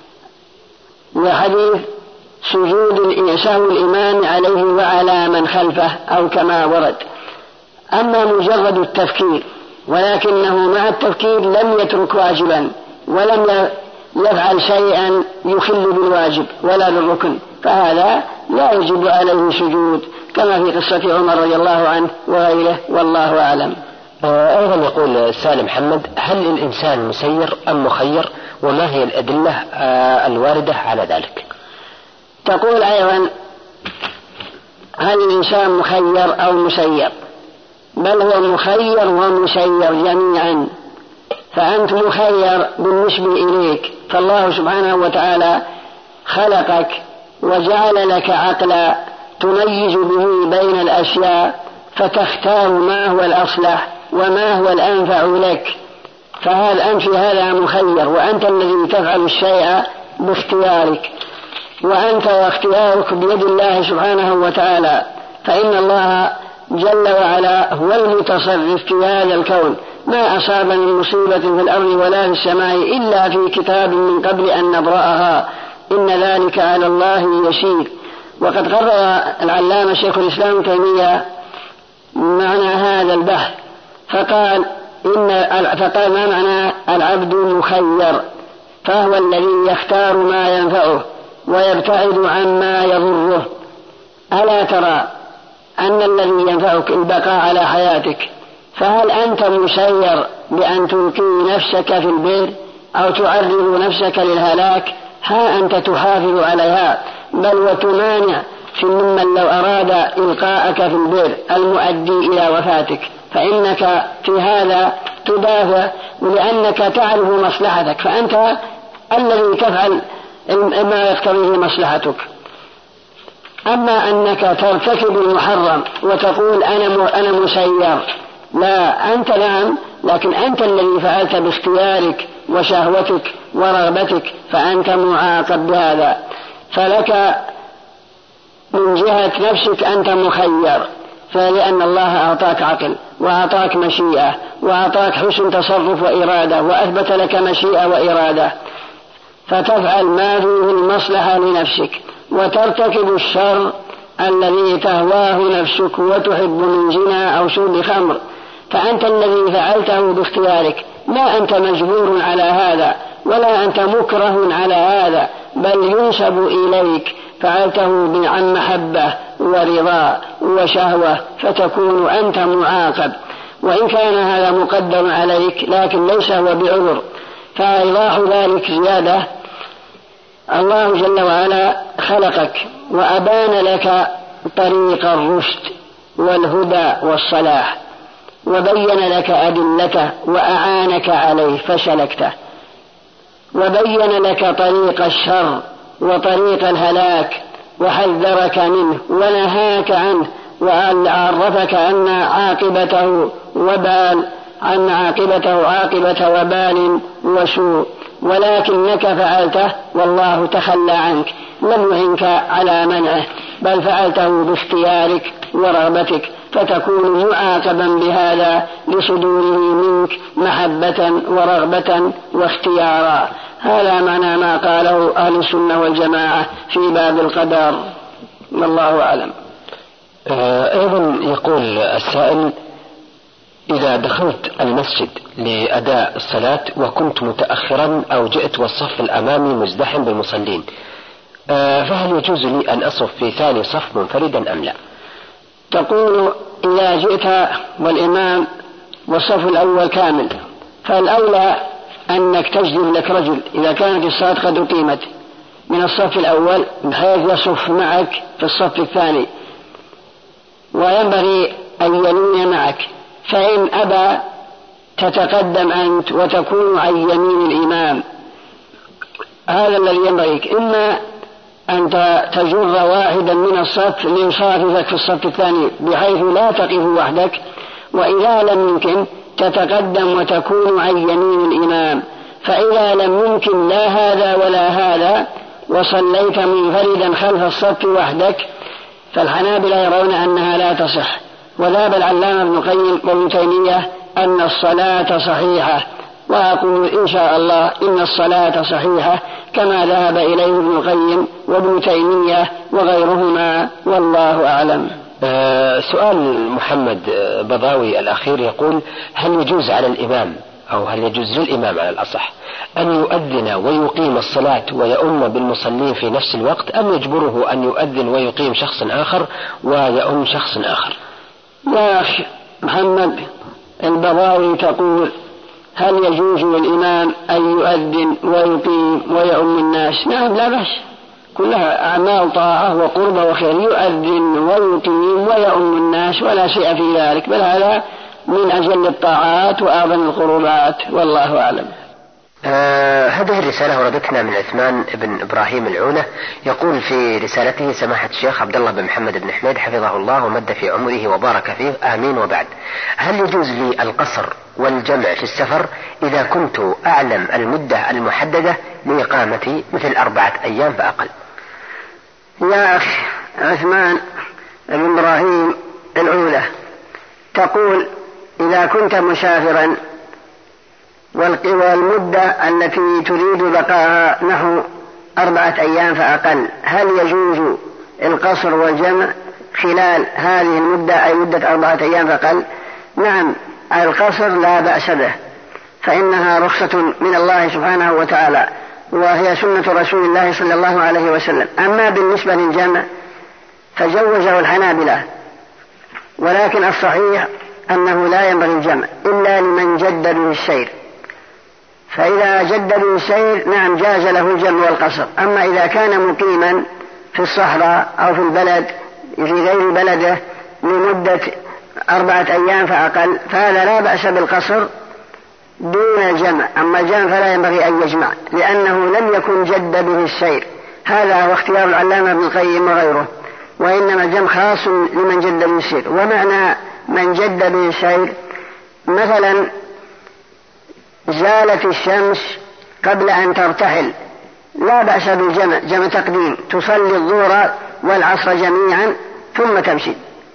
وحديث سجود سهو الإمام عليه وعلى من خلفه أو كما ورد. أما مجرد التفكير ولكنه مع التفكير لم يترك واجبا ولم يفعل شيئا يخل بالواجب ولا بالركن، فهذا لا يجب عليه سجود، كما في قصة عمر رضي الله عنه وغيره، والله أعلم. أيضا يقول سالم محمد: هل الإنسان مسير أم مخير، وما هي الأدلة الواردة على ذلك؟ تقول أيضا: هل الإنسان مخير أو مسير؟ بل هو مخير ومسير جميعا، فأنت مخير بالنسبة إليك، فالله سبحانه وتعالى خلقك وجعل لك عقلا تميز به بين الأشياء فتختار ما هو الأصلح وما هو الأنفع لك، فهل أنت في هذا مخير، وأنت الذي تفعل الشيء باختيارك، وأنت واختيارك بيد الله سبحانه وتعالى، فإن الله جل وعلا هو المتصرف في هذا الكون. ما أصاب من مصيبة في الأرض ولا في السماء إلا في كتاب من قبل أن نبرأها، إن ذلك على الله يسير. وقد قرر العلامة شيخ الإسلام ابن تيمية معنى هذا البحث فقال ما معنى العبد مخير؟ فهو الذي يختار ما ينفعه ويبتعد عما يضره. ألا ترى أن الذي ينفعك البقاء على حياتك، فهل أنت مسير بأن تلقي نفسك في البئر أو تعرض نفسك للهلاك؟ ها أنت تحافظ عليها، بل وتمانع في ممن لو أراد إلقاءك في البئر المؤدي إلى وفاتك، فإنك في هذا تدافع لأنك تعرف مصلحتك، فأنت الذي تفعل ما يقتضيه مصلحتك. أما أنك ترتكب المحرم وتقول أنا مسير، لا، أنت نعم، لكن أنت الذي فعلت باختيارك وشهوتك ورغبتك، فأنت معاقب بهذا. فلك من جهة نفسك أنت مخير، فلأن الله أعطاك عقل وأعطاك مشيئة وأعطاك حسن تصرف وإرادة، وأثبت لك مشيئة وإرادة، فتفعل ما فيه المصلحة لنفسك وترتكب الشر الذي تهواه نفسك وتحب من زنا أو شرب خمر، فأنت الذي فعلته باختيارك، لا أنت مجبور على هذا ولا أنت مكره على هذا، بل ينسب إليك، فعلته عن محبة ورضا وشهوة، فتكون أنت معاقب. وإن كان هذا مقدم عليك لكن ليس هو بعذر. فإيضاح ذلك زيادة، الله جل وعلا خلقك وأبان لك طريق الرشد والهدى والصلاح، وبين لك أدلته وأعانك عليه فسلكته، وبين لك طريق الشر وطريق الهلاك وحذرك منه ونهاك عنه، وعرفك أن عاقبته عاقبة وبال وسوء، ولكنك فعلته والله تخلى عنك، لم يعنك على منعه، بل فعلته باختيارك ورغبتك، فتكون معاقبا بهذا لصدوره منك محبة ورغبة واختيارا. هذا معنى ما قاله أهل السنة والجماعة في باب القدر، والله أعلم. أيضا يقول السائل: إذا دخلت المسجد لأداء الصلاة وكنت متأخرا أو جئت والصف الأمامي مزدحم بالمصلين، فهل يجوز لي أن أصف في ثاني صف منفردا أم لا؟ تقول إذا جئت والإمام والصف الأول كامل، فالأولى أنك تجذب لك رجل إذا كانت الصلاة قد أقيمت من الصف الأول بحيث يصف معك في الصف الثاني، وينبغي أن يلين معك، فإن أبى تتقدم أنت وتكون عن يمين الإمام. هذا الذي ينبغيك، إما أن تجر واحدا من الصف ليصاففك في الصف الثاني بحيث لا تقف وحدك، وإذا لم يمكن تتقدم وتكون عن يمين الإمام. فإذا لم يمكن لا هذا ولا هذا وصليت منفردا خلف الصف وحدك، فالحنابلة يرون أنها لا تصح، وذهب العلامة ابن القيم وابن تيمية أن الصلاة صحيحة، وأقول إن شاء الله إن الصلاة صحيحة كما ذهب إليه ابن القيم وابن تيمية وغيرهما، والله أعلم. سؤال محمد بضاوي الأخير يقول: هل يجوز على الإمام أو هل يجوز للإمام على الأصح أن يؤذن ويقيم الصلاة ويؤم بالمصلين في نفس الوقت، أم يجبره أن يؤذن ويقيم شخص آخر ويؤم شخص آخر؟ يا أخي محمد البضاوي تقول: هل يجوز للإمام أن يؤذن ويقيم ويؤم الناس؟ نعم، لا بأس، كلها أعمال طاعة وقرب وخير، يؤذن ويقيم ويؤم الناس ولا شيء في ذلك، بل هذا من أجل الطاعات وأعظم القربات، والله أعلم. هذه الرسالة وردتنا من عثمان بن إبراهيم العونة، يقول في رسالته: سماحة الشيخ عبد الله بن محمد بن حميد حفظه الله ومد في عمره وبارك فيه، آمين وبعد. هل يجوز لي القصر والجمع في السفر إذا كنت أعلم المدة المحددة لإقامتي مثل 4 أيام فأقل؟ يا أخي عثمان بن إبراهيم العونة، تقول إذا كنت مسافرا والمدة التي تريد بقاها نحو 4 أيام فأقل، هل يجوز القصر والجمع خلال هذه المدة، أي مدة 4 أيام فأقل؟ نعم، القصر لا بأس به، فإنها رخصة من الله سبحانه وتعالى، وهي سنة رسول الله صلى الله عليه وسلم. أما بالنسبة للجمع فجوزه الحنابلة، ولكن الصحيح أنه لا ينبغي الجمع إلا لمن جد به السير، فإذا جد به السير نعم جاز له الجمع والقصر. أما إذا كان مقيما في الصحراء أو في البلد في غير بلده لمدة 4 أيام فأقل فهذا لا بأس بالقصر دون الجمع. أما الجمع فلا ينبغي أن يجمع لأنه لم يكن جد به السير، هذا هو اختيار العلامة ابن القيم وغيره، وإنما الجمع خاص لمن جد به السير. ومعنى من جد به السير مثلا زالت الشمس قبل أن ترتحل، لا بأس بالجمع، جمع تقديم، تصلي الظهر والعصر جميعا ثم تمشي،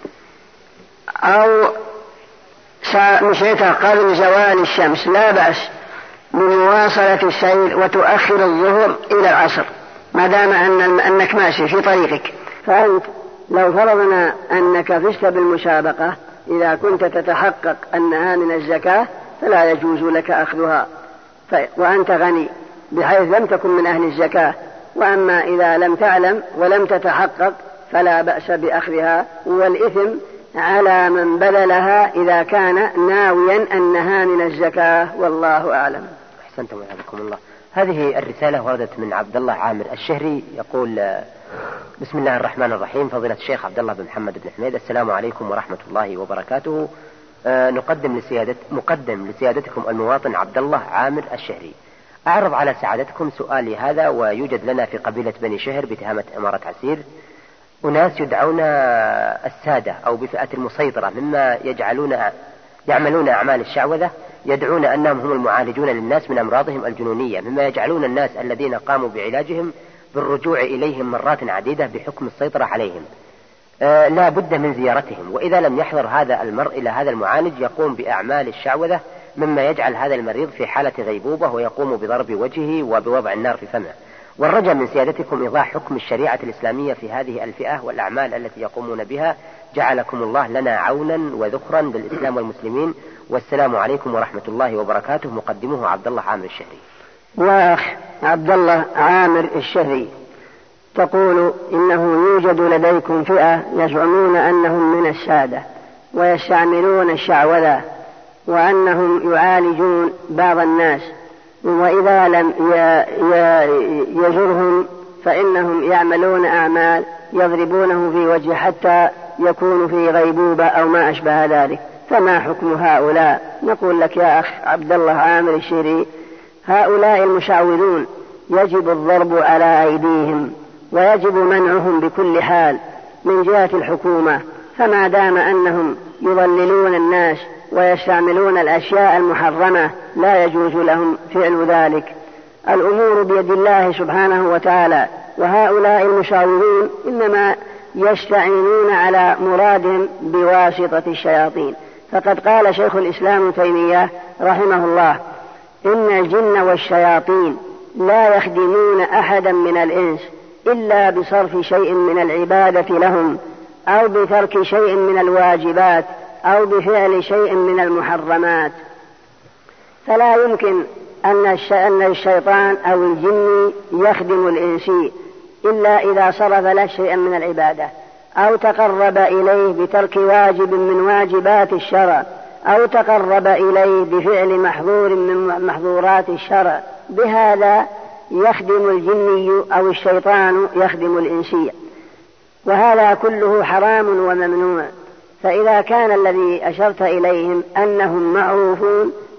أو مشيتها قبل زوال الشمس، لا بأس بمواصلة السير وتؤخر الظهر إلى العصر ما دام أنك ماشي في طريقك. فأنت لو فرضنا أنك فزت بالمسابقة إذا كنت تتحقق أنها من الزكاة فلا يجوز لك أخذها وأنت غني بحيث لم تكن من أهل الزكاة. وأما إذا لم تعلم ولم تتحقق فلا بأس بأخذها، والإثم على من بذلها إذا كان ناويا أنها من الزكاة، والله أعلم. أحسنتم وجزاكم الله. هذه الرسالة وردت من عبد الله عامر الشهري، يقول: بسم الله الرحمن الرحيم، فضيلة الشيخ عبد الله بن محمد بن حميد، السلام عليكم ورحمة الله وبركاته. مقدم لسيادتكم المواطن عبد الله عامر الشهري. أعرض على سعادتكم سؤالي هذا، ويوجد لنا في قبيلة بني شهر بتهامة إمارة عسير أناس يدعون السادة أو بفئة المسيطرة مما يعملون أعمال الشعوذة، يدعون أنهم هم المعالجون للناس من أمراضهم الجنونية، مما يجعلون الناس الذين قاموا بعلاجهم بالرجوع إليهم مرات عديدة بحكم السيطرة عليهم. لا بد من زيارتهم، وإذا لم يحضر هذا المرء إلى هذا المعالج يقوم بأعمال الشعوذة، مما يجعل هذا المريض في حالة غيبوبة ويقوم بضرب وجهه وبوضع النار في فمه. والرجاء من سيادتكم إيضاح حكم الشريعة الإسلامية في هذه الفئة والأعمال التي يقومون بها، جعلكم الله لنا عونا وذخرا للإسلام والمسلمين، والسلام عليكم ورحمة الله وبركاته. مقدمه عبد الله عامر الشهري. وأخ عبد الله عامر الشهري، تقول إنه يوجد لديكم فئة يزعمون أنهم من السادة ويستعملون الشعوذة وأنهم يعالجون بعض الناس، وإذا لم يزرهم فإنهم يعملون أعمال يضربونه في وجهه حتى يكون في غيبوبة أو ما أشبه ذلك، فما حكم هؤلاء؟ نقول لك يا أخ عبد الله عامر الشهري، هؤلاء المشعوذون يجب الضرب على أيديهم ويجب منعهم بكل حال من جهة الحكومة، فما دام أنهم يضللون الناس ويستعملون الأشياء المحرمة لا يجوز لهم فعل ذلك. الأمور بيد الله سبحانه وتعالى، وهؤلاء المشعوذون إنما يستعينون على مرادهم بواسطة الشياطين. فقد قال شيخ الإسلام ابن تيمية رحمه الله: إن الجن والشياطين لا يخدمون أحدا من الإنس إلا بصرف شيء من العبادة لهم، أو بترك شيء من الواجبات، أو بفعل شيء من المحرمات. فلا يمكن أن الشيطان أو الجن يخدم الإنسي إلا إذا صرف له شيئا من العبادة، أو تقرب إليه بترك واجب من واجبات الشرع، أو تقرب إليه بفعل محظور من محظورات الشرع. بهذا يخدم الجني أو الشيطان يخدم الإنسي، وهذا كله حرام وممنوع. فإذا كان الذي أشرت إليهم أنهم معروفون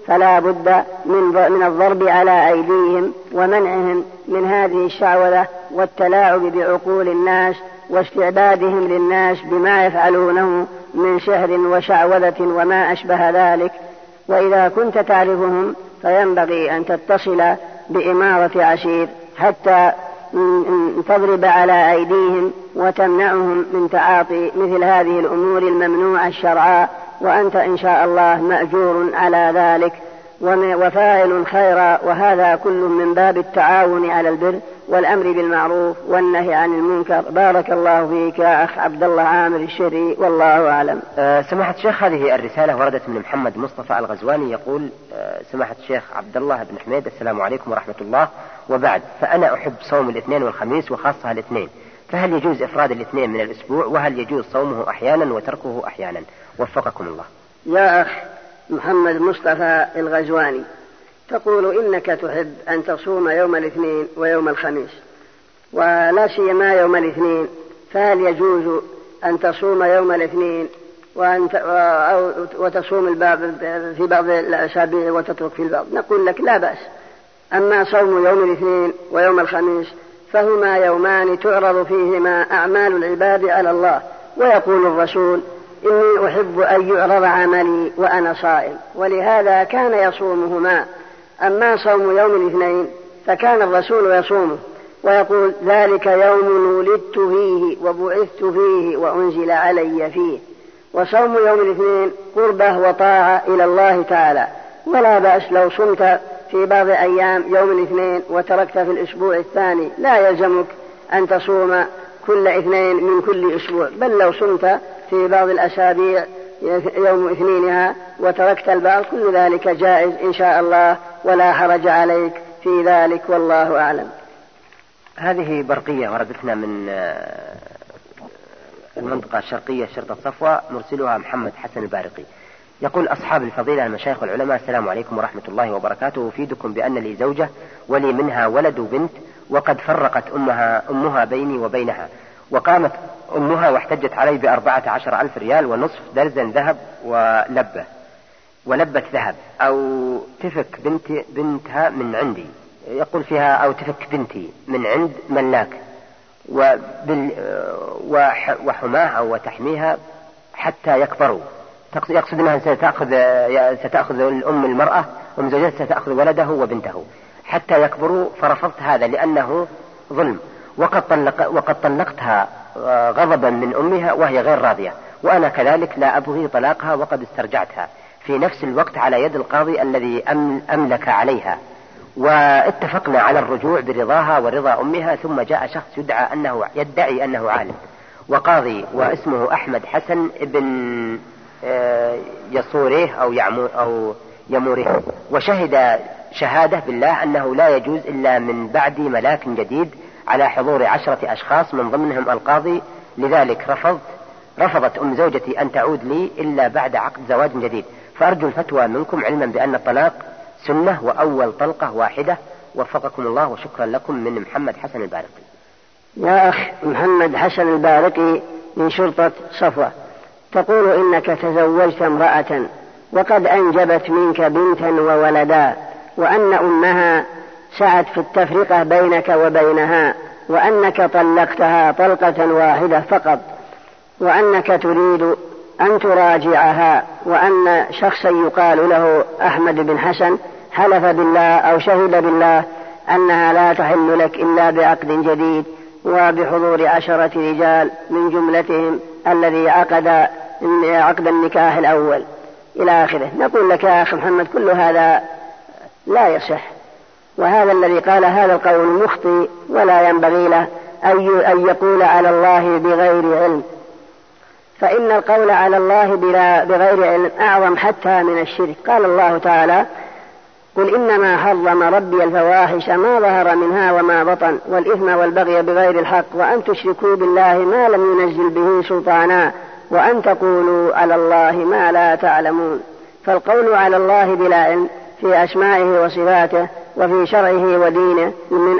فلا بد من الضرب على أيديهم ومنعهم من هذه الشعوذة والتلاعب بعقول الناس واستعبادهم للناس بما يفعلونه من سحر وشعوذة وما أشبه ذلك. وإذا كنت تعرفهم فينبغي أن تتصل بإمارة عشير حتى تضرب على أيديهم وتمنعهم من تعاطي مثل هذه الأمور الممنوعة الشرعاء، وأنت إن شاء الله مأجور على ذلك وفاعل خيرا. وهذا كل من باب التعاون على البر والأمر بالمعروف والنهي عن المنكر. بارك الله فيك يا أخ عبد الله عامر الشري، والله أعلم. سماحة الشيخ، هذه الرسالة وردت من محمد مصطفى الغزواني يقول: سماحة الشيخ عبد الله بن حميد، السلام عليكم ورحمة الله وبعد. فأنا أحب صوم الاثنين والخميس وخاصة الاثنين، فهل يجوز إفراد الاثنين من الأسبوع؟ وهل يجوز صومه أحيانا وتركه أحيانا؟ وفقكم الله. يا أخ محمد مصطفى الغزواني، تقول إنك تحب أن تصوم يوم الاثنين ويوم الخميس، ولا سيما يوم الاثنين، فهل يجوز أن تصوم يوم الاثنين وتصوم الباب في بعض الأسابيع وتترك في البعض؟ نقول لك لا بأس. أما صوم يوم الاثنين ويوم الخميس فهما يومان تعرض فيهما أعمال العباد على الله، ويقول الرسول: إني أحب أن يعرض عملي وأنا صائم، ولهذا كان يصومهما. أما صوم يوم الاثنين فكان الرسول يصومه ويقول: ذلك يوم ولدت فيه وبعثت فيه وأنزل علي فيه. وصوم يوم الاثنين قربة وطاعة إلى الله تعالى، ولا بأس لو صمت في بعض أيام يوم الاثنين وتركت في الأسبوع الثاني، لا يلزمك أن تصوم كل اثنين من كل أسبوع، بل لو صمت في بعض الأسابيع يوم اثنينها وتركت البعض كل ذلك جائز إن شاء الله، ولا حرج عليك في ذلك، والله أعلم. هذه برقية وردتنا من المنطقة الشرقية شرطة صفوة، مرسلها محمد حسن البارقي، يقول: أصحاب الفضيلة المشايخ والعلماء، السلام عليكم ورحمة الله وبركاته. أفيدكم بأن لي زوجة ولي منها ولد وبنت، وقد فرقت أمها بيني وبينها، وقامت أمها واحتجت علي ب14,000 ريال ونصف درزن ذهب ولبة ذهب، أو تفك بنتها من عندي، يقول فيها: أو تفك بنتي من عند ملاك وحماها أو وتحميها حتى يكبروا. يقصد أنها ستأخذ الأم المرأة ومن زوجتها ستأخذ ولده وبنته حتى يكبروا، فرفضت هذا لأنه ظلم، وقد طلقتها غضبا من أمها وهي غير راضية، وأنا كذلك لا أبغي طلاقها وقد استرجعتها في نفس الوقت على يد القاضي الذي أملك عليها، واتفقنا على الرجوع برضاها ورضا أمها. ثم جاء شخص يدعي أنه عالم وقاضي واسمه أحمد حسن ابن يصوره أو يموره، وشهد شهادة بالله أنه لا يجوز إلا من بعد ملاك جديد على حضور 10 أشخاص من ضمنهم القاضي. لذلك رفضت أم زوجتي أن تعود لي إلا بعد عقد زواج جديد، فأرجو الفتوى منكم علما بأن الطلاق سنة وأول طلقة واحدة. وفقكم الله وشكرا لكم، من محمد حسن البارقي. يا أخ محمد حسن البارقي من شرطة صفوة، تقول إنك تزوجت امرأة وقد أنجبت منك بنتا وولدا، وأن أمها سعت في التفرقة بينك وبينها، وأنك طلقتها طلقة واحدة فقط، وأنك تريد أن تراجعها، وأن شخصا يقال له أحمد بن حسن حلف بالله أو شهد بالله أنها لا تحل لك إلا بعقد جديد وبحضور 10 رجال من جملتهم الذي عقد النكاح الأول إلى آخره. نقول لك يا أخي محمد كل هذا لا يصح، وهذا الذي قال هذا القول مخطئ، ولا ينبغي له أن يقول على الله بغير علم، فإن القول على الله بغير علم أعظم حتى من الشرك. قال الله تعالى: قل إنما حرم ربي الفواحش ما ظهر منها وما بطن والإثم والبغي بغير الحق وأن تشركوا بالله ما لم ينزل به سلطانا وأن تقولوا على الله ما لا تعلمون. فالقول على الله بلا علم في أسمائه وصفاته وفي شرعه ودينه من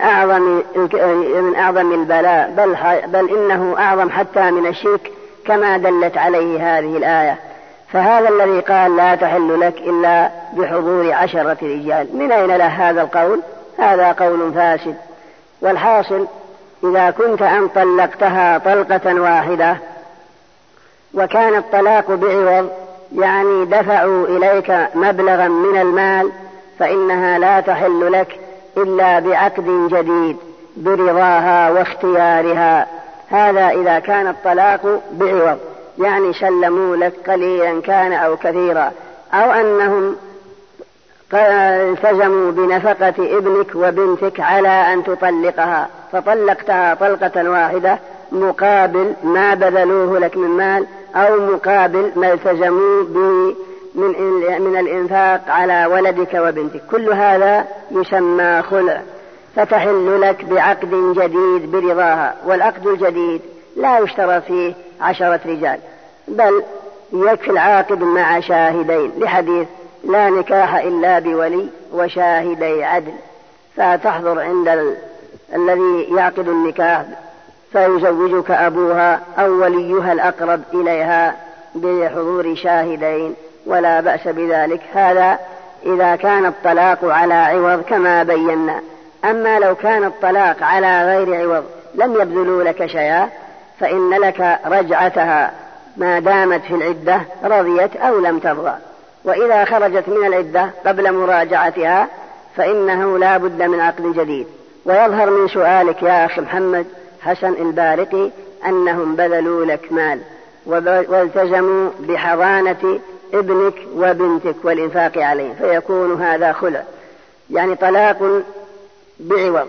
أعظم البلاء، بل إنه أعظم حتى من الشرك، كما دلت عليه هذه الآية. فهذا الذي قال لا تحل لك إلا بحضور 10 رجال، من أين له هذا القول؟ هذا قول فاسد. والحاصل إذا كنت أن طلقتها طلقة واحدة وكان الطلاق بعوض، يعني دفعوا إليك مبلغا من المال، فإنها لا تحل لك إلا بعقد جديد برضاها واختيارها. هذا إذا كان الطلاق بعوض، يعني سلموا لك قليلا كان أو كثيرا، أو أنهم التزموا بنفقة ابنك وبنتك على أن تطلقها، فطلقتها طلقة واحدة مقابل ما بذلوه لك من مال، أو مقابل ما التزموا به من الإنفاق على ولدك وبنتك، كل هذا يسمى خلع، فتحل لك بعقد جديد برضاها. والعقد الجديد لا يشترط فيه 10 رجال، بل يكفي العاقد مع شاهدين، لحديث لا نكاح إلا بولي وشاهدي عدل، فتحضر عند الذي يعقد النكاح فيزوجك أبوها أو وليها الأقرب إليها بحضور شاهدين، ولا بأس بذلك. هذا إذا كان الطلاق على عوض كما بينا. أما لو كان الطلاق على غير عوض لم يبذلوا لك شيئا، فإن لك رجعتها ما دامت في العدة، رضيت أو لم ترضى. وإذا خرجت من العدة قبل مراجعتها فإنه لا بد من عقد جديد. ويظهر من سؤالك يا أخي محمد حسن البارقي أنهم بذلوا لك مال والتزموا بحضانة ابنك وبنتك والإنفاق عليهم، فيكون هذا خلع، يعني طلاق بعوض.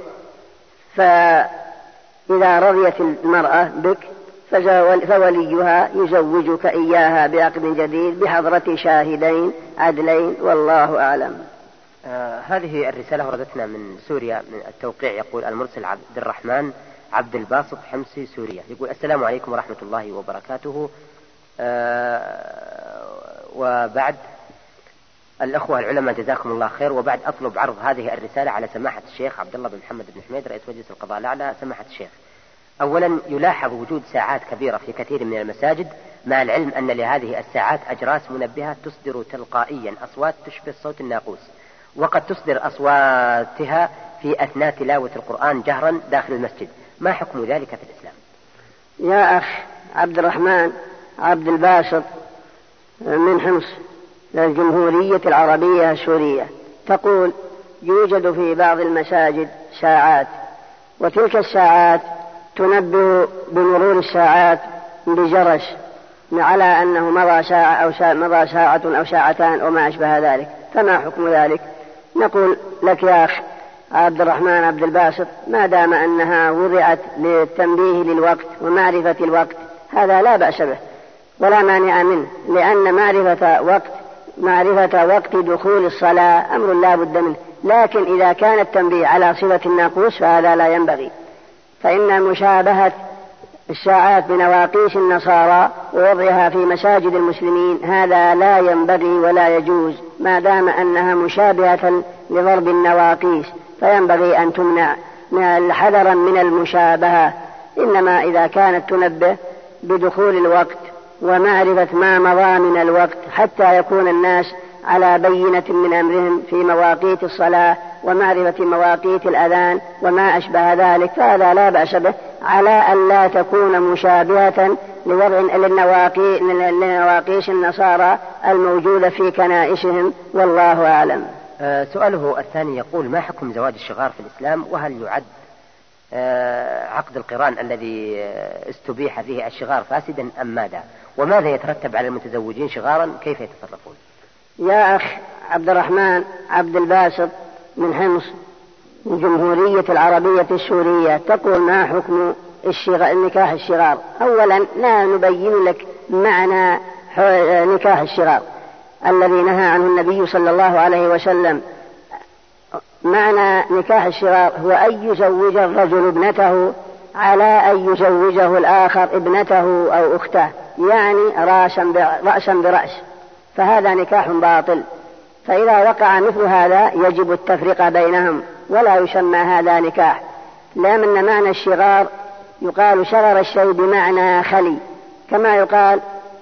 فإذا رضيت المرأة بك فوليها يزوجك إياها بعقد جديد بحضرة شاهدين عدلين، والله أعلم. هذه الرسالة وردتنا من سوريا، من التوقيع يقول المرسل عبد الرحمن عبد الباسط حمصي سوريا، يقول السلام عليكم ورحمة الله وبركاته. وبعد الأخوة العلماء جزاكم الله خير، وبعد أطلب عرض هذه الرسالة على سماحة الشيخ عبد الله بن محمد بن حميد رئيس مجلس القضاء الأعلى. سماحة الشيخ، أولا يلاحظ وجود ساعات كبيرة في كثير من المساجد، مع العلم أن لهذه الساعات أجراس منبهة تصدر تلقائيا أصوات تشبه صوت الناقوس، وقد تصدر أصواتها في أثناء تلاوة القرآن جهرا داخل المسجد، ما حكم ذلك في الإسلام؟ يا أخ عبد الرحمن عبد الباسط من حمص الجمهورية العربية السورية، تقول يوجد في بعض المساجد ساعات، وتلك الساعات تنبه بمرور الساعات بجرس على أنه مضى ساعة مضى ساعة أو ساعتان أو ما أشبه ذلك، فما حكم ذلك؟ نقول لك يا أخ عبد الرحمن عبد الباسط، ما دام أنها وضعت للتنبيه للوقت ومعرفة الوقت هذا لا بأس به ولا مانع منه، لأن معرفة وقت دخول الصلاة أمر لا بد منه. لكن إذا كان التنبيه على صفة الناقوس فهذا لا ينبغي، فإن مشابهة الساعات بنواقيس النصارى ووضعها في مساجد المسلمين هذا لا ينبغي ولا يجوز، ما دام أنها مشابهة لضرب النواقيس، فينبغي أن تمنع حذرا من المشابهة. إنما إذا كانت تنبه بدخول الوقت ومعرفة ما مضى من الوقت حتى يكون الناس على بينة من أمرهم في مواقيت الصلاة ومعرفة مواقيت الأذان وما أشبه ذلك، فهذا لا بأس به، على أن لا تكون مشابهة لنواقيس النصارى الموجودة في كنائسهم، والله أعلم. سؤاله الثاني يقول ما حكم زواج الشغار في الإسلام، وهل يعد عقد القران الذي استبيح فيه الشغار فاسدا أم ماذا، وماذا يترتب على المتزوجين شغارا، كيف يتصرفون؟ يا أخ عبد الرحمن عبد الباسط من حمص الجمهورية العربية السورية، تقول ما حكم نكاح الشغار. أولا لا نبين لك معنى نكاح الشغار الذي نهى عنه النبي صلى الله عليه وسلم. معنى نكاح الشغار هو أن يزوج الرجل ابنته على أن يزوجه الآخر ابنته أو أخته، يعني رأسا برأس، فهذا نكاح باطل. فإذا وقع مثل هذا يجب التفرقة بينهم، ولا يسمى هذا نكاح، لأن معنى الشغار يقال شغر الشيء بمعنى خلي، كما يقال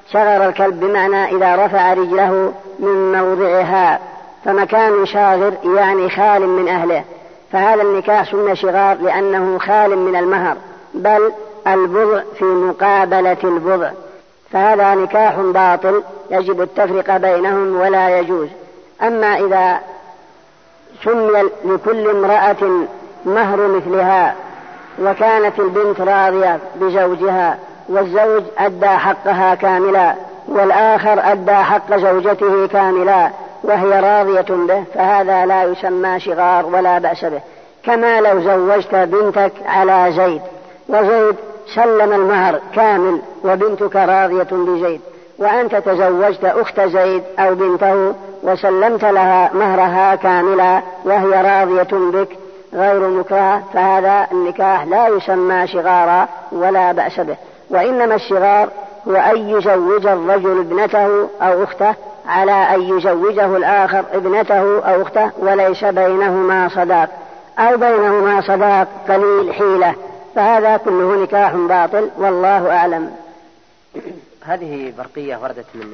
شغر الكلب بمعنى إذا رفع رجله من موضعها، فمكان شاغر يعني خال من أهله، فهذا النكاح سمي شغار لأنه خال من المهر، بل البضع في مقابلة البضع، فهذا نكاح باطل يجب التفرقة بينهم ولا يجوز. أما إذا سمي لكل امرأة مهر مثلها وكانت البنت راضية بزوجها والزوج أدى حقها كاملا والآخر أدى حق زوجته كاملا وهي راضية به، فهذا لا يسمى شغار ولا بأس به. كما لو زوجت بنتك على زيد وزيد سلم المهر كامل وبنتك راضية بزيد، وأنت تزوجت أخت زيد أو بنته وسلمت لها مهرها كاملا وهي راضية بك غير مكره، فهذا النكاح لا يسمى شغارا ولا بأس به. وإنما الشغار هو أن يزوج الرجل ابنته أو أخته على أن يزوجه الآخر ابنته أو أخته وليس بينهما صداق أو بينهما صداق قليل حيلة، فهذا كله نكاح باطل والله أعلم. هذه برقية وردت من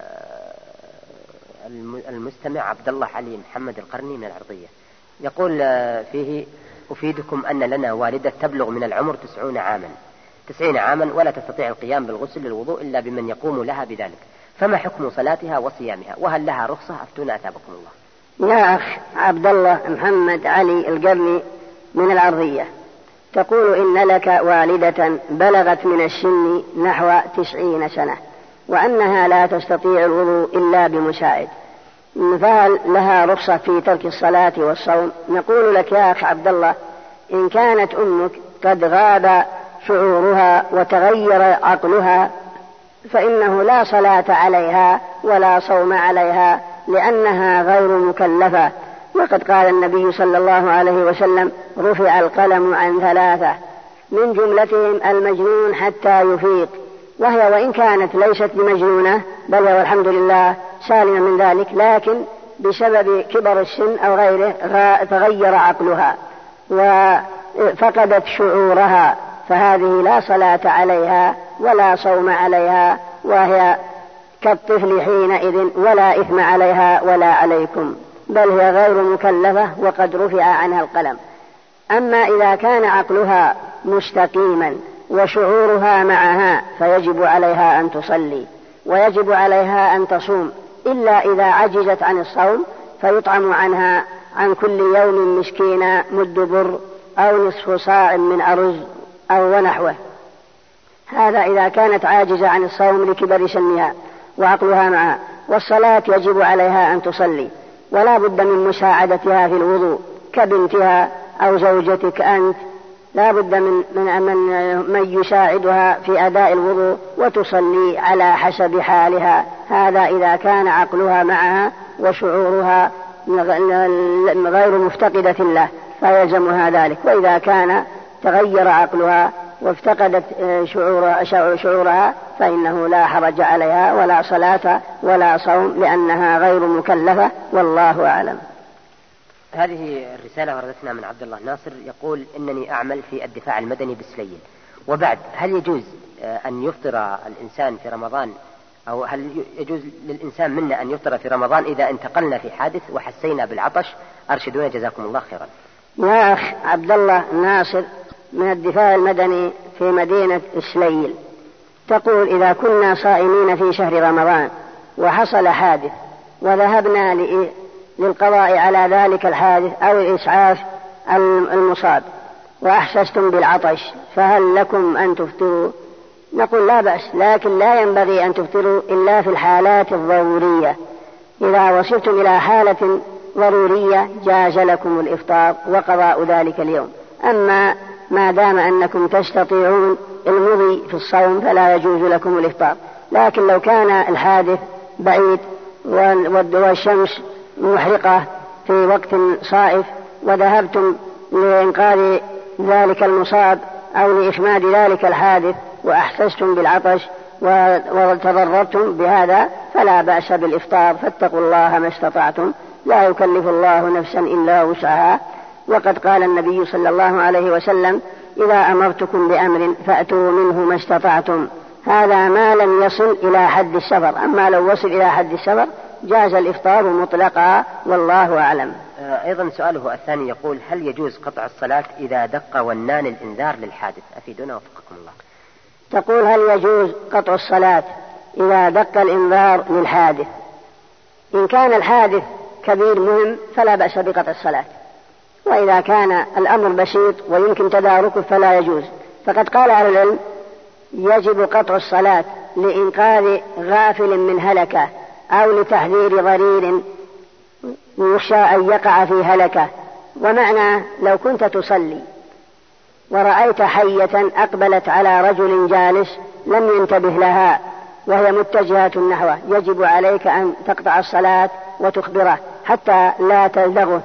المستمع عبد الله علي محمد القرني من العرضية، يقول فيه: أفيدكم أن لنا والدة تبلغ من العمر 90 عاما ولا تستطيع القيام بالغسل للوضوء إلا بمن يقوم لها بذلك، فما حكم صلاتها وصيامها وهل لها رخصة؟ أفتونا أثابكم الله. يا أخ عبد الله محمد علي القرني من العرضية، تقول إن لك والدة بلغت من السن نحو 90 سنة وأنها لا تستطيع الوضوء إلا بمساعد، فهل لها رخصة في ترك الصلاة والصوم؟ نقول لك يا أخ عبد الله: إن كانت أمك قد غاب شعورها وتغير عقلها فإنه لا صلاة عليها ولا صوم عليها لأنها غير مكلفة، وقد قال النبي صلى الله عليه وسلم: رفع القلم عن 3 من جملتهم المجنون حتى يفيق، وهي وإن كانت ليست بمجنونة بل هو الحمد لله سالمة من ذلك، لكن بسبب كبر السن أو غيره تغير عقلها وفقدت شعورها، فهذه لا صلاة عليها ولا صوم عليها وهي كالطفل حينئذ ولا إثم عليها ولا عليكم، بل هي غير مكلفة وقد رفع عنها القلم. أما إذا كان عقلها مستقيما وشعورها معها فيجب عليها أن تصلي ويجب عليها أن تصوم، إلا إذا عجزت عن الصوم فيطعم عنها عن كل يوم مسكينا مد بر أو نصف صاع من أرز أو ونحوه، هذا إذا كانت عاجزة عن الصوم لكبر سنها وعقلها معها. والصلاة يجب عليها أن تصلي ولا بد من مساعدتها في الوضوء كبنتها أو زوجتك أنت، لا بد من يساعدها في أداء الوضوء وتصلي على حسب حالها، هذا إذا كان عقلها معها وشعورها غير مفتقدة له فيلزمها ذلك. وإذا كان تغير عقلها وافتقدت شعورها فإنه لا حرج عليها ولا صلاة ولا صوم لأنها غير مكلفة والله أعلم. هذه الرسالة وردتنا من عبد الله ناصر، يقول: إنني أعمل في الدفاع المدني بالسليل، وبعد هل يجوز أن يفطر الإنسان في رمضان، أو هل يجوز للإنسان منا أن يفطر في رمضان إذا انتقلنا في حادث وحسينا بالعطش؟ أرشدونا جزاكم الله خيرا. يا أخ عبد الله ناصر من الدفاع المدني في مدينة السليل، تقول: إذا كنا صائمين في شهر رمضان وحصل حادث وذهبنا للقضاء على ذلك الحادث أو الإسعاف المصاب وأحسستم بالعطش فهل لكم أن تفطروا؟ نقول لا بأس، لكن لا ينبغي أن تفطروا إلا في الحالات الضرورية. إذا وصلتم إلى حالة ضرورية جاز لكم الإفطار وقضاء ذلك اليوم، أما ما دام أنكم تستطيعون المضي في الصوم فلا يجوز لكم الإفطار. لكن لو كان الحادث بعيد والشمس محرقة في وقت صائف وذهبتم لإنقاذ ذلك المصاب أو لإخماد ذلك الحادث وأحسستم بالعطش وتضررتم بهذا فلا بأس بالإفطار، فاتقوا الله ما استطعتم، لا يكلف الله نفسا إلا وسعها. وقد قال النبي صلى الله عليه وسلم: إذا أمرتكم بأمر فأتوا منه ما استطعتم، هذا ما لم يصل إلى حد السفر، أما لو وصل إلى حد السفر جاز الإفطار مطلقا، والله أعلم. أيضا سؤاله الثاني يقول: هل يجوز قطع الصلاة إذا دق ونان الإنذار للحادث؟ أفيدونا وفقكم الله. تقول: هل يجوز قطع الصلاة إذا دق الإنذار للحادث؟ إن كان الحادث كبير مهم فلا بأس بقطع الصلاة، وإذا كان الأمر بسيط ويمكن تداركه فلا يجوز. فقد قال أهل العلم: يجب قطع الصلاة لإنقاذ غافل من هلكة أو لتحذير ضرير يخشى أن يقع في هلكة. ومعنى: لو كنت تصلي ورأيت حية أقبلت على رجل جالس لم ينتبه لها وهي متجهة نحوه، يجب عليك أن تقطع الصلاة وتخبره حتى لا تلدغه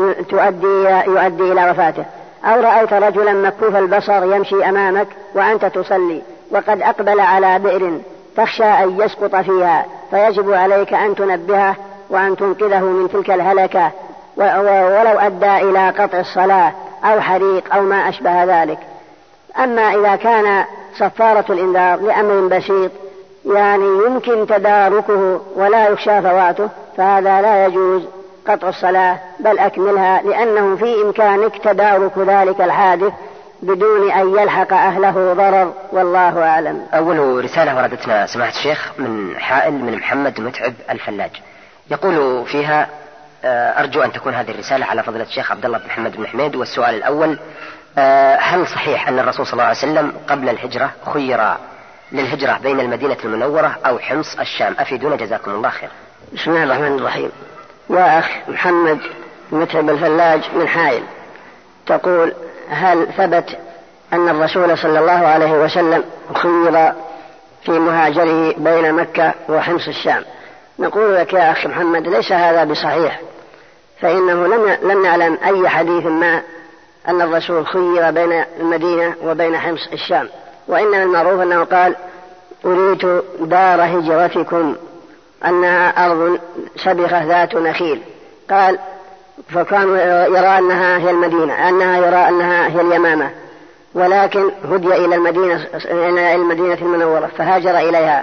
يؤدي إلى وفاته. أو رأيت رجلا مكفوف البصر يمشي أمامك وأنت تصلي وقد أقبل على بئر تخشى أن يسقط فيها، فيجب عليك أن تنبهه وأن تنقذه من تلك الهلكة، ولو أدى إلى قطع الصلاة أو حريق أو ما أشبه ذلك. أما إذا كان صفارة الإنذار لأمر بسيط يعني يمكن تداركه ولا يخشى فواته، فهذا لا يجوز قطع الصلاة، بل أكملها، لأنه في إمكانك تدارك ذلك الحادث بدون أن يلحق أهله ضرر، والله أعلم. أول رسالة وردتنا سماحة الشيخ من حائل من محمد متعب الفلاج، يقول فيها: أرجو أن تكون هذه الرسالة على فضيلة الشيخ عبد الله بن محمد بن حميد. والسؤال الأول: هل صحيح أن الرسول صلى الله عليه وسلم قبل الهجرة خير للهجرة بين المدينة المنورة أو حمص الشام؟ أفيدونا جزاكم الله خير. بسم الله الرحمن الرحيم. يا أخ محمد متعب الفلاج من حائل، تقول: هل ثبت أن الرسول صلى الله عليه وسلم خير في مهاجره بين مكة وحمص الشام؟ نقول لك يا أخ محمد: ليس هذا بصحيح، فإنه لم نعلم أي حديث ما أن الرسول خير بين المدينة وبين حمص الشام، وإنما المعروف أنه قال: أريد دار هجرتكم أنها أرض سبخة ذات نخيل، قال فكان يرى أنها هي المدينة، يرى أنها هي اليمامة، ولكن هدي إلى المدينة المنورة فهاجر إليها.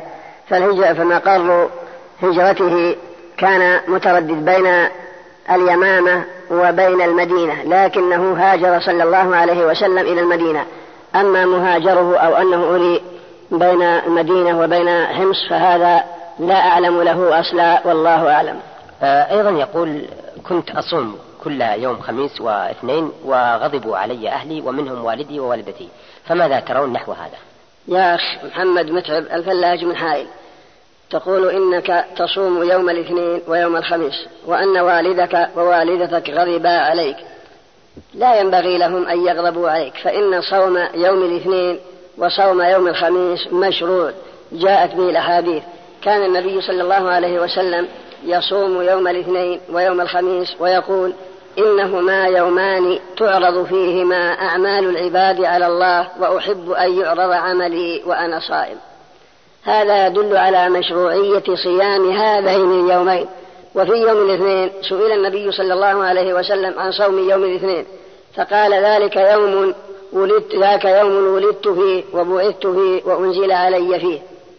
فمقر هجرته كان متردد بين اليمامة وبين المدينة، لكنه هاجر صلى الله عليه وسلم إلى المدينة. أما مهاجره أو أنه أري بين المدينة وبين حمص فهذا لا أعلم له أصلا، والله أعلم. أيضا يقول: كنت أصوم كل يوم خميس واثنين وغضبوا علي أهلي ومنهم والدي ووالدتي، فماذا ترون نحو هذا؟ يا أخ محمد متعب الفلاج من حائل، تقول إنك تصوم يوم الاثنين ويوم الخميس وأن والدك ووالدتك غضبا عليك. لا ينبغي لهم أن يغضبوا عليك، فإن صوم يوم الاثنين وصوم يوم الخميس مشروع، جاءت به الأحاديث. كان النبي صلى الله عليه وسلم يصوم يوم الاثنين ويوم الخميس ويقول: إنهما يومان تعرض فيهما أعمال العباد على الله، وأحب أن يعرض عملي وأنا صائم. هذا يدل على مشروعية صيام هذين اليومين. وفي يوم الاثنين سئل النبي صلى الله عليه وسلم عن صوم يوم الاثنين فقال: ذاك يوم ولدت فيه وبعثت فيه وأنزل علي فيه.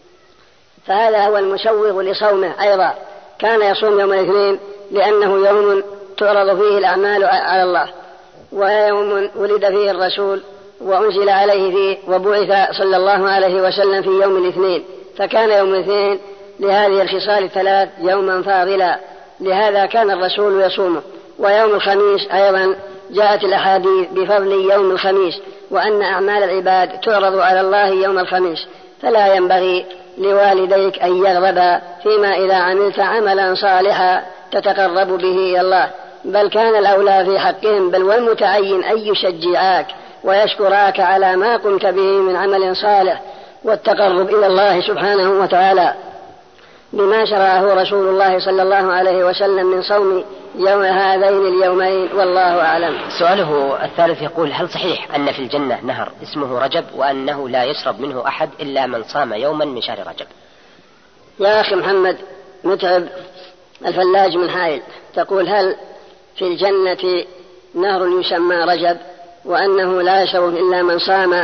فهذا هو المسوغ لصومه. أيضا كان يصوم يوم الاثنين لأنه يوم تعرض فيه الأعمال على الله، ويوم ولد فيه الرسول وأنزل عليه فيه وبعث صلى الله عليه وسلم في يوم الاثنين، فكان يوم الاثنين لهذه الخصال الثلاث يوما فاضلا، لهذا كان الرسول يصومه. ويوم الخميس أيضا جاءت الأحاديث بفضل يوم الخميس وأن أعمال العباد تعرض على الله يوم الخميس، فلا ينبغي لوالديك أن يغضبا فيما إذا عملت عملا صالحا تتقرب به إلى الله، بل كان الأولى في حقهم بل والمتعين أن يشجعاك ويشكراك على ما قمت به من عمل صالح والتقرب إلى الله سبحانه وتعالى بما شرعه رسول الله صلى الله عليه وسلم من صوم يوم هذين اليومين، والله أعلم. سؤاله الثالث يقول: هل صحيح أن في الجنة نهر اسمه رجب وأنه لا يشرب منه أحد إلا من صام يوما من شهر رجب؟ يا أخي محمد متعب الفلاج من حائل، تقول: هل في الجنة نهر يسمى رجب وأنه لا يشرب إلا من صام